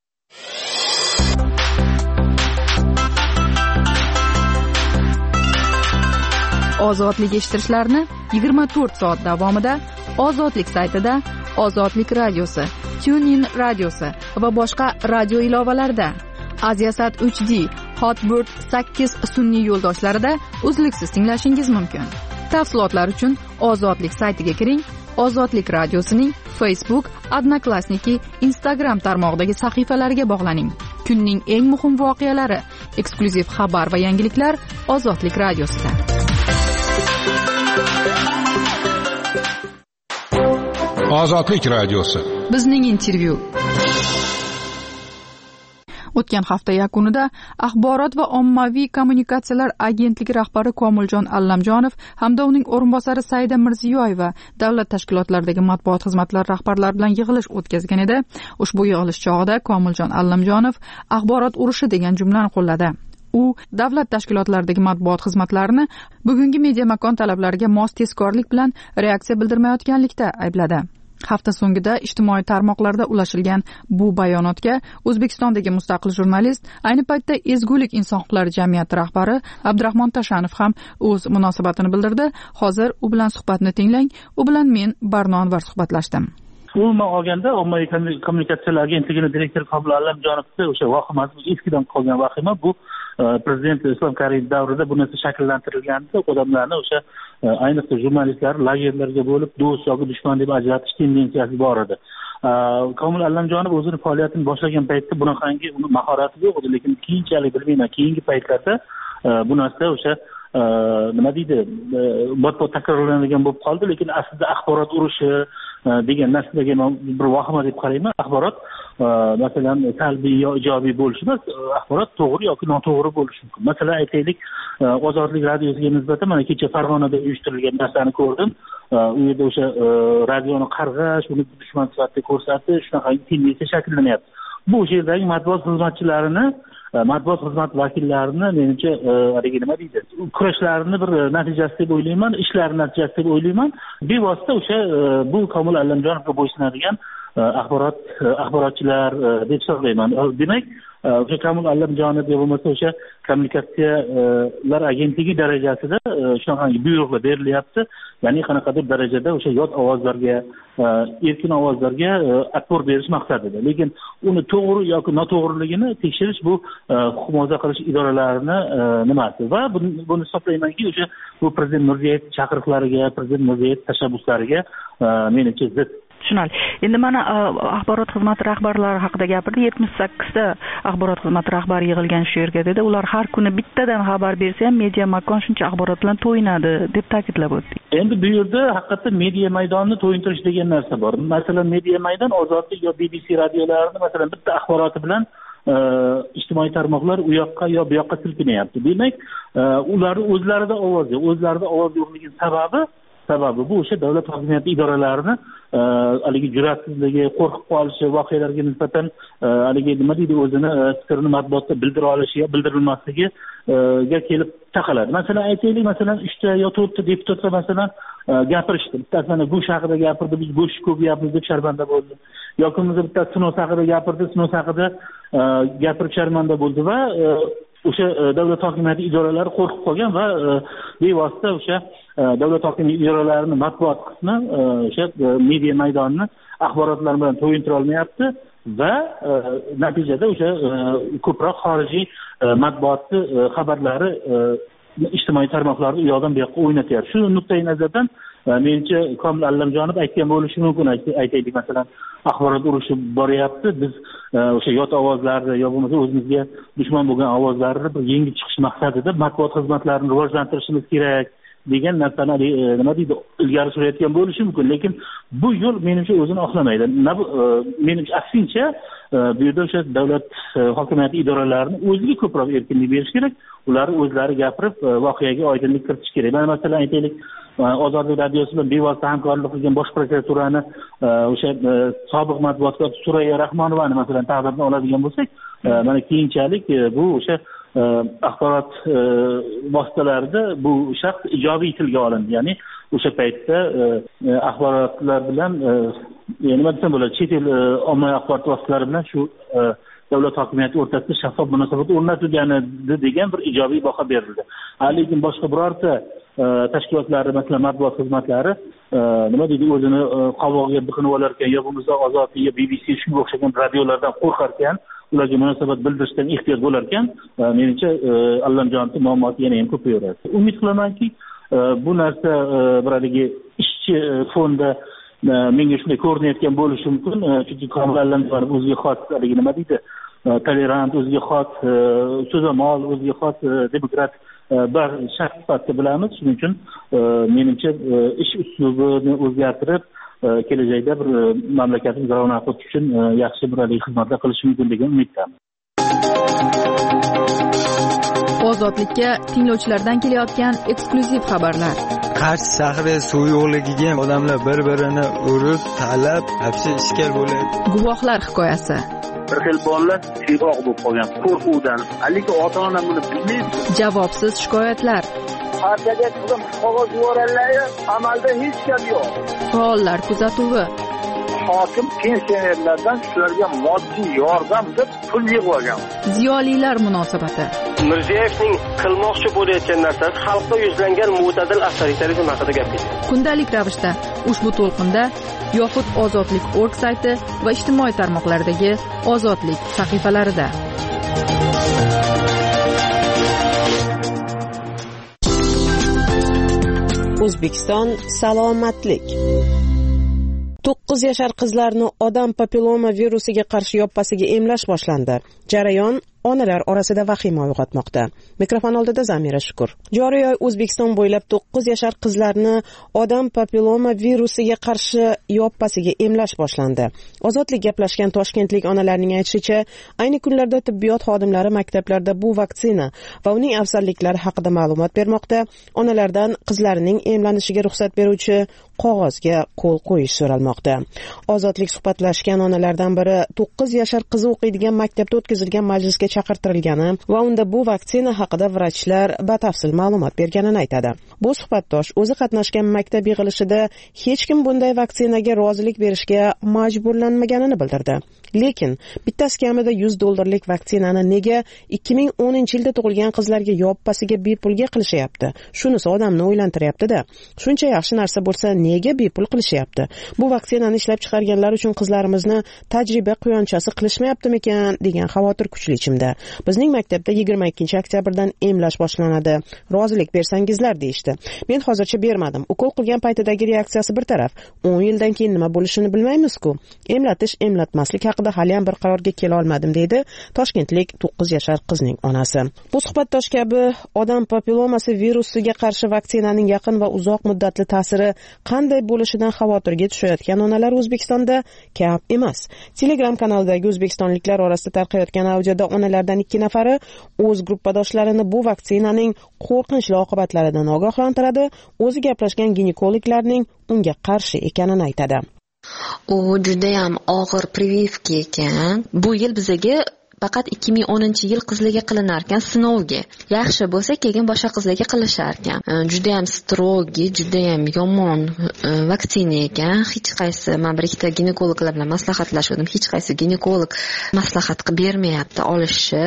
Ozodlik eshittirishlarni 24 soat davomida Ozodlik saytida, Ozodlik radiosi, TuneIn radiosi va boshqa radio ilovalarida, Aziasat 3D, Hotbird 8 sun'iy yo'ldoshlarida uzluksiz tinglashingiz mumkin. Tafsilotlar uchun Ozodlik saytiga kiring. Ozodlik radiosining Facebook, Odnoklassniki, Instagram tarmog'idagi sahifalariga bog'laning. Kunning eng muhim voqealari, eksklyuziv xabar va yangiliklar Ozodlik radiosida. Ozodlik radiosi. Bizning intervyu. O'tgan hafta yakunida Axborot va ommaviy kommunikatsiyalar agentligi rahbari Komiljon Allamjonov hamda uning o'rinbosari Saida Mirziyoyeva davlat tashkilotlaridagi matbuot xizmatlari rahbarlari bilan yig'ilish o'tkazgan edi. Ushbu yig'ilish chog'ida Komiljon Allamjonov axborot urushi degan jumlani qo'lladi. U davlat tashkilotlaridagi matbuot xizmatlarini bugungi media makon talablariga mos tezkorlik bilan reaksiya bildirmayotganlikda aybladi. Hafta so'ngida ijtimoiy tarmoqlarda ulashilgan bu bayonotga O'zbekistondagi mustaqil jurnalist, ayni paytda Ezgulik inson huquqlari jamiyati rahbari Abdurahmon Tashanov ham o'z munosabatini bildirdi. Hozir u bilan suhbatni tinglang. U bilan men Barno Anvar suhbatlashdim. Umuman olganda ommaviy kommunikatsiyalar agentligini direktori Komil Allamjonovni o'sha vahimasi eskidan qolgan vahima bu prezident Islom Karimov davrida bu narsa shakllantirilganda odamlarni o'sha ayniqsa jurnalistlar lagerlarga bo'lib do'st yoki dushman deb ajratish tendensiyasi bor edi. Komil Allamjonov o'zini faoliyatini boshlagan paytda bunaqangi mahorati yo'q edi, lekin keyinchalik bilmayman, keyingi paytlarda bu narsa o'sha nima deydi, bot-bot takrorlanadigan bo'lib qoldi, lekin aslida axborot urushi degan narsaga men bir vahima deb qarayman. Axborot masalan salbiy yo ijobiy bo'lishi emas, axborot to'g'ri yoki noto'g'ri bo'lishi mumkin. Masalan aytaylik, Ozodlik radiosiga nisbatan mana kecha Farg'onada uyushtirilgan narsani ko'rdim. U yerda o'sha radioni qarg'ash, uni dushman sifatida ko'rsatish, shunaqa tendensiya shakllanyapti. Bu yerdagi matbuot xizmatchilarini, matbuot xizmat vakillarini menimcha haligi nima deydi, kurashlarini bir natijasi deb o'ylayman, ishlari natijasi deb o'ylayman. Bevosita o'sha bu Komil Allamjonovga bo'ysunadigan axborotchilar deb hisoblayman. Demak, o'sha Komil Allamjonov bo'lmasa o'sha kommunikatsiyalar agentligi darajasida shunaqangi buyruqlar berilyapti. Ya'ni qanaqadir darajada o'sha yot ovozlarga, erkin ovozlarga atpor berish maqsadida. Lekin uni to'g'ri yoki noto'g'riligini tekshirish bu huquq muhofaza qilish idoralarini nimasi. Va buni hisoblaymanki, o'sha bu prezident Mirziyoyev chaqiriqlariga, prezident Mirziyoyev tashabbuslariga menimcha zid. Tushunarli. Endi mana axborot xizmati rahbarlari haqida gapirdi. 78 ta axborot xizmati rahbari yig'ilgan shu yerga dedi. Ular har kuni bittadan xabar bersa ham media makon shuncha axborot bilan to'yinadi deb ta'kidlab o'tdi. Endi bu yerda haqiqatda media maydonini to'yintirish degan narsa bor. Masalan, media maydon Ozodlik yo BBC radiolarini masalan bitta axboroti bilan ijtimoiy tarmoqlar u yoqqa yo bu yoqqa silkinyapti. Demak, ular o'zlarida ovoz yo'qligini sababi bu o'sha davlat hokimiyati idoralarini haligi jur'atsizligi, qo'rqib qolishi, voqealarga nisbatan haligi nima deydi, o'zini fikrini matbuotda bildira olishi yo bildirilmasligiga kelib taqaladi. Masalan aytaylik, masalan 3 ta yo 4 ta deputatlar masalan gapirishdi. Bittasi mana go'sht haqida gapirdi, biz go'sht ko'p yeyapmiz deb sharmanda bo'ldi. Yoki bittasi Snos haqida gapirdi, Snos haqida gapirib sharmanda bo'ldi va o'sha davlat hokimiyati idoralari qo'rqib qolgan va bevosita o'sha davlat hokimiyati idoralarining matbuot qismi o'sha media maydonini axborotlar bilan to'yintira olmayapti va natijada o'sha ko'proq xorijiy matbuotni xabarlari ijtimoiy tarmoqlarda u yoqdan bu yoqqa o'ynatyapti. Shu nuqtai nazardan menimcha Komil Allamjonov aytgan bo'lishi mumkin. Aytaylik, masalan, axborot urushi boryapti. Biz o'sha yot ovozlarni yo bo'lmasa o'zimizga dushman bo'lgan ovozlarni bir yengib chiqish maqsadida matbuot xizmatlarini rivojlantirishimiz kerak degan narsani nima deydi, ilgari surayotgan bo'lishi mumkin. Lekin bu yo'l menimcha o'zini oqlamaydi. Menimcha aksincha bu yerda o'sha davlat hokimiyati idoralarini o'ziga ko'proq erkinlik berish kerak. Ularni o'zlari gapirib voqeaga oydinlik kiritish kerak. Mana masalan aytaylik, Ozodlik radiosi bilan bevosita hamkorlik qilgan bosh prokuraturani o'sha sobiq matbuot kotibi Surayya Rahmonovani masalan taqdirdan oladigan bo'lsak, mana keyinchalik bu o'sha axborot vositalarida bu shaxs ijobiy tilga olindi. Ya'ni o'sha paytda axborotlar bilan nima desam bo'ladi, chet el ommaviy axborot vositalari bilan shu davlat hokimiyati o'rtasida shaffof munosabat o'rnatilgani degan bir ijobiy baho berildi. Lekin boshqa birorta tashkilotlari, masalan matbuot xizmatlari nima deydi, o'zini qovog'iga biqinib olar ekan yo bo'lmasa Ozodlik yo BBC shunga o'xshagan radiolardan qo'rqar ekan, ularga munosabat bildirishdan ehtiyot bo'lar ekan, menimcha Allamjonovning muammosi yana ham ko'payaveradi. Umid qilamanki, bu narsa bir haligi ishchi fonda menga shunday ko'rinayotgan bo'lishi mumkin. Chunki Komil Allamjonov o'ziga xos haligi nima deydi, tolerant, o'ziga xos so'zamol, o'ziga xos demokrat bir shaxs sifatida bilamiz. Shuning uchun menimcha ish uslubini o'zgartirib kelajakda bir mamlakatimiz ravnaqi uchun yaxshi bir xizmatlar qilishi mumkin degan umiddaman. Ozodlikka tinglovchilardan kelayotgan eksklyuziv xabarlar. Qarshi shahri suv yo'qligiga odamlar bir-birini urib, talab, hapsi ishkal bo'ladi. Guvohlar hikoyasi. Bir xil bolalar siyroq bo'lib qolgan qo'rquvdan. Lekin ota-ona buni bilmaydi. Javobsiz shikoyatlar. Partiyaga qog'oz yuborganlar, amalda hech gap yo'q. Faollar kuzatuvi. hokim pensionerlardan shularga moddiy yordam deb pul yig'ib olgan. Ziyolilar munosabati. Mirziyoyevning qilmoqchi bo'layotgan narsasi xalqqa yuzlangan mo'tadil avtoritarizm haqida gapirdi. Kundalik ravishda ushbu to'lqinda yoxud Ozodlik org sayti va ijtimoiy tarmoqlardagi Ozodlik sahifalarida. O'zbekiston salomatlik. 9 yashar qizlarni odam papilloma virusiga qarshi yoppasiga emlash boshlandi. Jarayon onalar orasida vahima uyg'otmoqda. Mikrofon oldida Zamira Shukur. Joriy oy O'zbekiston bo'ylab 9 yashar qizlarni odam papilloma virusiga qarshi yoppasiga emlash boshlandi. Ozodlik gaplashgan toshkentlik onalarning aytishicha, ayni kunlarda tibbiyot xodimlari maktablarda bu vaksina va uning afzalliklari haqida ma'lumot bermoqda. Onalardan qizlarining emlanishiga ruxsat beruvchi qog'ozga qo'l qo'yish so'ralmoqda. Ozodlik suhbatlashgan onalardan biri 9 yashar qizi o'qiydigan maktabda o'tkazilgan majlisga chaqirtirilgani va unda bu vaksina haqida vrachlar batafsil ma'lumot berganini aytadi. Bu suhbatdosh o'zi qatnashgan maktab yig'ilishida hech kim bunday vaksinaga rozilik berishga majburlanmaganini bildirdi. Lekin bittasi kamida $100 vaksinani nega 2010-yilda tug'ilgan qizlarga yoppasiga bepulga qilishyapti? Shunisi odamni o'ylantiryapti-da. Shuncha yaxshi narsa bo'lsa, nega bepul qilishyapti? Bu vaksinani ishlab chiqarganlar uchun qizlarimizni tajriba quyonchasi qilishmayaptimikan degan xavotir kuchli ichimda. Bizning maktabda 22-oktyabrdan emlash boshlanadi. Rozilik bersangizlar deyishdi. Men hozircha bermadim. Ukol qilgan paytidagi reaksiyasi bir taraf. 10 yildan keyin nima bo'lishini bilmaymiz-ku. Emlatish, emlatmaslik haqida hali ham bir qarorga kela olmadim deydi toshkentlik 9 yashar qizning onasi. Bu suhbatdosh kabi odam papillomasi virusiga qarshi vaksinaning yaqin va uzoq muddatli ta'siri qanday bo'lishidan xavotirga tushayotgan onalar O'zbekistonda kam emas. Telegram kanalidagi o'zbekistonliklar orasida tarqayotgan audioda onalardan 2 nafari o'z gruppadoshlarini bu vaksinaning qo'rqinchli oqibatlaridan ogohlantiradi, o'zi gaplashgan ginekologlarning unga qarshi ekanini aytadi. U juda ham og'ir прививка ekan. Bu yil bizaga faqat 2010-yil qizlarga qilinar ekan sinovga. Yaxshi bo'lsa, keyin boshqa qizlarga qilishar ekan. Juda ham strogi, juda ham yomon vaksina ekan. Hech qaysi men bir ikkita ginekologlar bilan maslahatlashdim. Hech qaysi ginekolog maslahat qilib bermayapti olishni.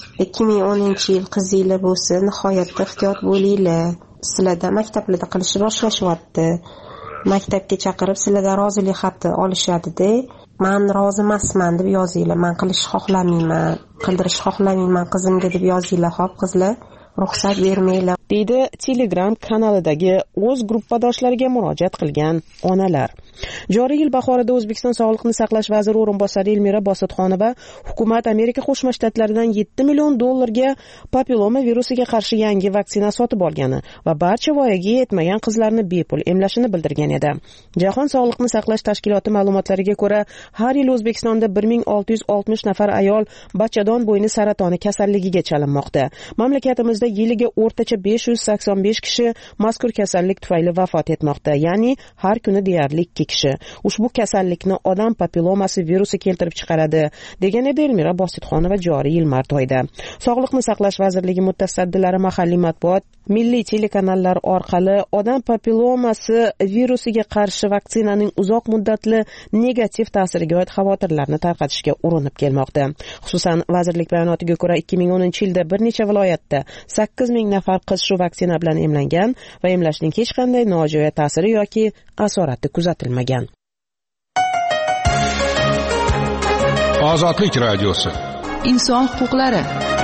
2010-yil qizinglar bo'lsa, nihoyatda ehtiyot bo'linglar. Sizlarda maktablarda qilishni boshlashyapti. Maktabga chaqirib sizlardan rozilik xati olishadi-da. Men rozi emasman deb yozinglar. Men qilishni xohlamayman, qildirishni xohlamayman qizimga deb yozinglar, xo'p qizlar. Ruxsat bermanglar, deydi Telegram kanalidagi o'z gruppadoshlariga murojaat qilgan onalar. Joriy yil bahorida O'zbekiston Sog'liqni saqlash vaziri o'rinbosari Elmira Bositxonova hukumat Amerika Qo'shma Shtatlaridan $7 million papilloma virusiga qarshi yangi vaksina sotib olgani va barcha voyaga yetmagan qizlarni bepul emlashini bildirgan edi. Jahon Sog'liqni saqlash tashkiloti ma'lumotlariga ko'ra, har yil O'zbekistonda 1660 nafar ayol bachadon bo'yni saratoni kasalligiga chalinmoqda. Mamlakatimizda yiliga o'rtacha 585 kishi mazkur kasallik tufayli vafot etmoqda, ya'ni har kuni deyarli 2 kishi. Ushbu kasallikni odam papillomasi virusi keltirib chiqaradi, degan edi Elmira Bositxonova joriy yil mart oyida. Sog'liqni saqlash vazirligi mutasaddilari mahalliy matbuot, milliy telekanallar orqali odam papillomasi virusiga qarshi vaksinaning uzoq muddatli negativ ta'siriga oid xavotirlarni tarqatishga urinib kelmoqda. Xususan, vazirlik bayonotiga ko'ra 2010-yilda bir necha viloyatda 8000 nafar qiz shu vaksina bilan emlangan va emlashning hech qanday nojo'ya ta'siri yoki asorati kuzatilmagan. Ozodlik radiosi. Inson huquqlari.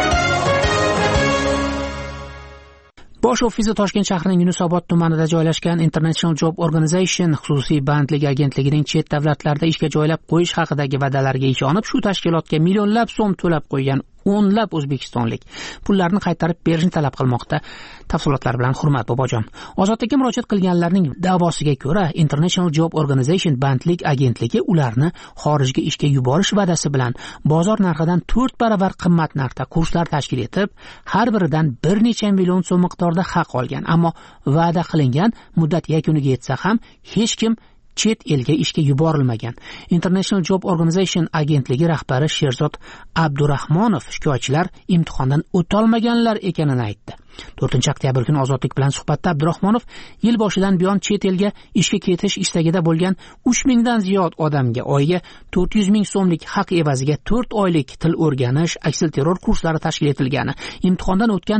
Bosh ofisi Toshkent shahrining Yunusobod tumanida joylashgan International Job Organization xususiy bandlik agentligining chet davlatlarda ishga joylab qo'yish haqidagi va'dalariga ishonib, shu tashkilotga millionlab so'm to'lab qo'ygan o'nlab o'zbekistonlik pullarni qaytarib berishni talab qilmoqda. Tafsilotlar bilan Hurmat Bobojon. Ozodlikka murojaat qilganlarning da'vosiga ko'ra, International Job Organization bandlik agentligi ularni xorijga ishga yuborish va'dasi bilan bozor narxidan 4 baravar qimmat narxda kurslar tashkil etib, har biridan bir necha million so'm miqdorida haq olgan. Ammo va'da qilingan muddat yakuniga yetsa ham hech kim chet elga ishga yuborilmagan. International Job Organization agentligi rahbari Sherzod Abdurahmonov shikoyatchilar imtihondan o'tolmaganlar ekanini aytdi. 4-oktyabr kuni Ozodlik bilan suhbatda Abdurahmonov yil boshidan buyon chet elga ishga ketish istagida bo'lgan 3000 dan ziyod odamga oyiga 400 ming so'mlik haq evaziga 4 oylik til o'rganish, aksilterror kurslari tashkil etilgani, imtihondan o'tgan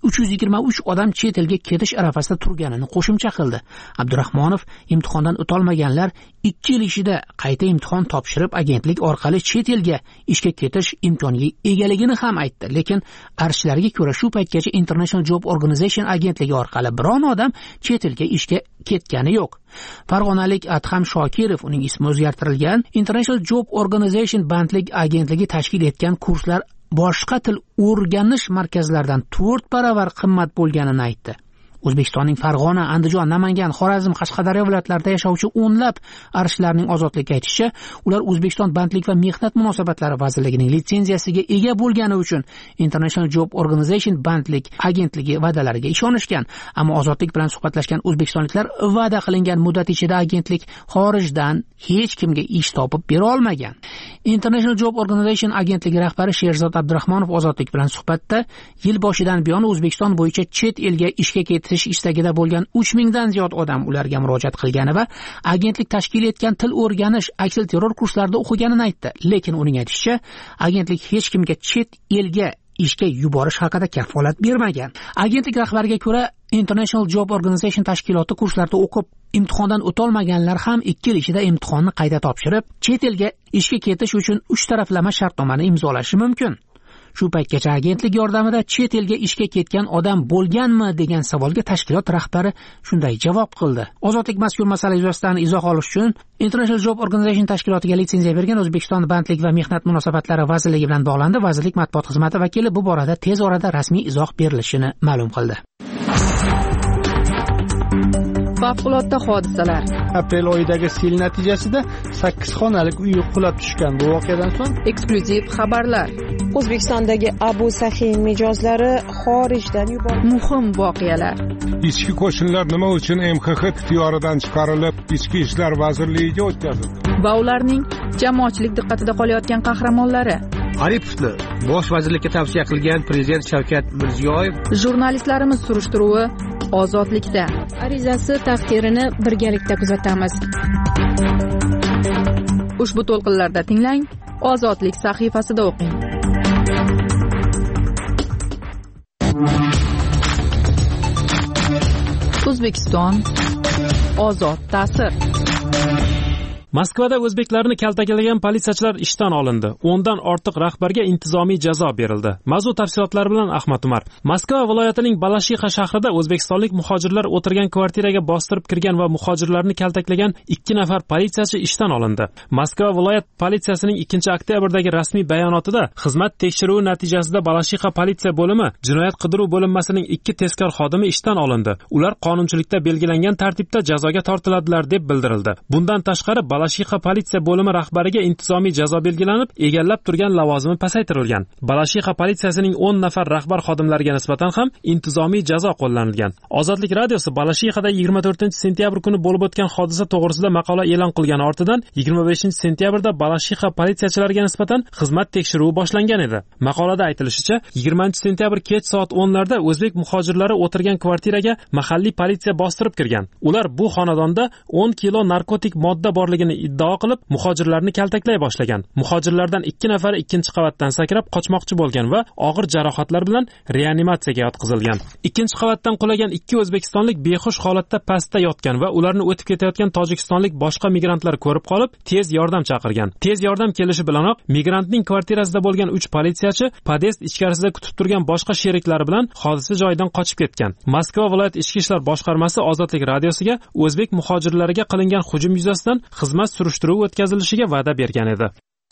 323 odam chet elga ketish arafasida turganini qo'shimcha qildi. Abdurahmonov imtihondan o'tolmaganlar 2 yil ichida qayta imtihon topshirib agentlik orqali chet elga ishga ketish imkoniga egaligini ham aytdi. Lekin arshlarga ko'ra shu paytgacha International Job Organization agentligi orqali biron odam chet elga ishga ketgani yo'q. Farg'onalik Adham Shokirov, uning ismi o'zgartirilgan, International Job Organization bandlik agentligi tashkil etgan kurslar boshqa til o'rganish markazlaridan 4 baravar qimmat bo'lganini aytdi. O'zbekistonning Farg'ona, Andijon, Namangan, Xorazm, Qashqadaryo viloyatlarida yashovchi o'nlab arshlarning Ozodlikka aytishicha, ular O'zbekiston bandlik va mehnat munosabatlari vazirligining litsenziyasiga ega bo'lgani uchun International Job Organization bandlik agentligi va'dalariga ishonishgan. Ammo Ozodlik bilan suhbatlashgan o'zbekistonliklar va'da qilingan muddat ichida agentlik xorijdan hech kimga ish topib bera olmagan. International Job Organization agentligi rahbari Sherzod Abdurahmonov Ozodlik bilan suhbatda yil boshidan buyon O'zbekiston bo'yicha chet elga ishga ketish istagida bo'lgan 3000 dan ziyod odam ularga murojaat qilgani va agentlik tashkil etgan til o'rganish, aksilterror kurslarida o'qiganini aytdi. Lekin uning aytishicha, agentlik hech kimga chet elga ishga yuborish haqida kafolat bermagan. Agentlik rahbariga ko'ra, International Job Organization tashkiloti kurslarda o'qib imtihondan o'tolmaganlar ham 2 yil ichida imtihonni qayta topshirib, chet elga ishga ketish uchun 3 taraflama shartnomani imzolashi mumkin. Shu paytgacha agentlik yordamida chet elga ishga ketgan odam bo'lganmi degan savolga tashkilot rahbari shunday javob qildi. Ozodlik mazkur masala yuzasidan izoh olish uchun International Job Organization tashkilotiga litsenziya bergan O'zbekiston bandlik va mehnat munosabatlari vazirligi bilan bog'landi. Vazirlik matbuot xizmati vakili bu borada tez orada rasmiy izoh berilishini ma'lum qildi. Favqulodda hodisalar. Aprel oyidagi sel natijasida 8 xonalik uy qulab tushgan. Bu voqeadan so'ng eksklyuziv xabarlar. O'zbekistondagi Abu Sahin mijozlari xorijdan yuborildi. Muhim voqealar. Ichki qo'shinlar nima uchun MXX ixtiyoridan chiqarilib, Ichki ishlar vazirligiga o'tkazildi? Va ularning jamoatchilik diqqatida qolayotgan qahramonlari. Aripovni bosh vazirlikka tavsiya qilgan prezident Shavkat Mirziyoyev. Jurnalistlarimiz surishtiruvi Ozodlikda. Arizasi taqdirini birgalikda kuzatamiz. Ushbu to'lqinlarda tinglang, Ozodlik sahifasida o'qing. O'zbekiston ozod ta'sir. Moskvada o'zbeklarni kaltaklagan politsiyachilar ishdan olindi. 10 dan ortiq rahbarga intizomiy jazo berildi. Mavzu tafsilotlari bilan Ahmad Umar. Moskva viloyatining Balashixa shahrida o'zbekistonlik muhojirlar o'tirgan kvartiraga bostirib kirgan va muhojirlarni kaltaklagan 2 nafar politsiyachi ishdan olindi. Moskva viloyat politsiyasining 2-oktyabrdagi rasmiy bayonotida xizmat tekshiruvi natijasida Balashixa politsiya bo'limi jinoyat qidiruv bo'linmasining 2 tezkor xodimi ishdan olindi. Ular qonunchilikda belgilangan tartibda jazoga tortiladilar deb bildirildi. Bundan tashqari Balashixa politsiya bo'limi rahbariga intizomiy jazo belgilanib, egallab turgan lavozimi pasaytirilgan. Balashixa politsiyasining 10 nafar rahbar xodimlariga nisbatan ham intizomiy jazo qo'llanilgan. Ozodlik radiosi Balashixada 24-sentyabr kuni bo'lib o'tgan hodisa to'g'risida maqola e'lon qilgan ortidan 25-sentyabrda Balashixa politsiyachilariga nisbatan xizmat tekshiruvi boshlangan edi. Maqolada aytilishicha, 20-sentyabr kech soat 10 larda o'zbek muhojirlari o'tirgan kvartiraga mahalliy politsiya bostirib kirgan. Ular bu xonadonda 10 kilo narkotik modda borligini iddao qilib, muhojirlarni kaltaklay boshlagan. Muhojirlardan 2 nafari 2-qavatdan sakrab qochmoqchi bo'lgan va og'ir jarohatlar bilan reanimatsiyaga yotqizilgan. 2-qavatdan qulagan 2 o'zbekistonlik behush holatda pastda yotgan va ularni o'tib ketayotgan tojikistonlik boshqa migrantlar ko'rib qolib, tez yordam chaqirgan. Tez yordam kelishi bilanoq migrantning kvartirasida bo'lgan 3 politsiyachi podest ichkarisida kutib turgan boshqa sheriklari bilan hodisa joyidan qochib ketgan. Moskva viloyat ichki ishlar boshqarmasi Ozodlik radiosiga o'zbek muhojirlariga qilingan hujum yuzasidan xizmat surishtiruvi o'tkazilishiga va'da bergan edi.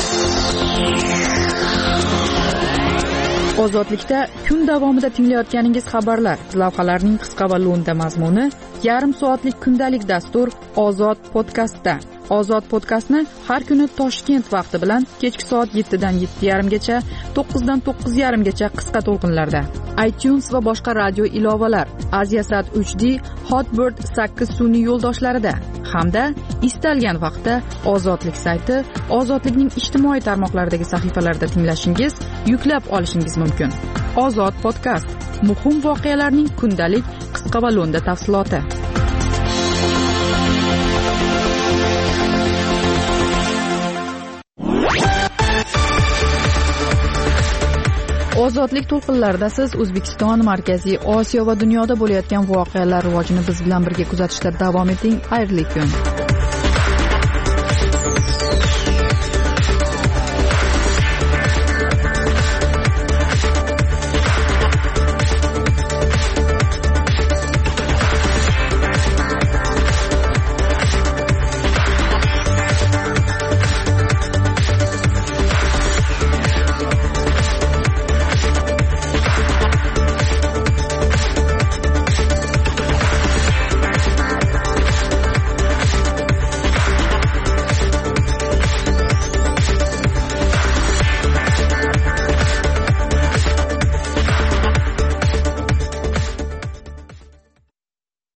Ozodlikda kun davomida tinglayotganingiz xabarlar, lavhalarning qisqa va lo'nda mazmuni, yarim soatlik kundalik dastur Ozod podkastda. Ozod podkastni har kuni Toshkent vaqti bilan kechki soat 7 dan 7:30 gacha, 9 dan 9:30 gacha qisqa to'lqinlarda. iTunes va boshqa radio ilovalar, Aziasat HD, Hotbird 8 sun'iy yo'ldoshlarida. hamda istalgan vaqtda Ozodlik sayti, Ozodlikning ijtimoiy tarmoqlaridagi sahifalarida tinglashingiz, yuklab olishingiz mumkin. Ozod podkast. Muhim voqealarning kundalik, qisqa va lo'nda tafsiloti. Ozodlik to'lqinlarida siz O'zbekiston, Markaziy Osiyo va dunyoda bo'layotgan voqealar rivojini biz bilan birga kuzatishda davom eting. Xayrli kun.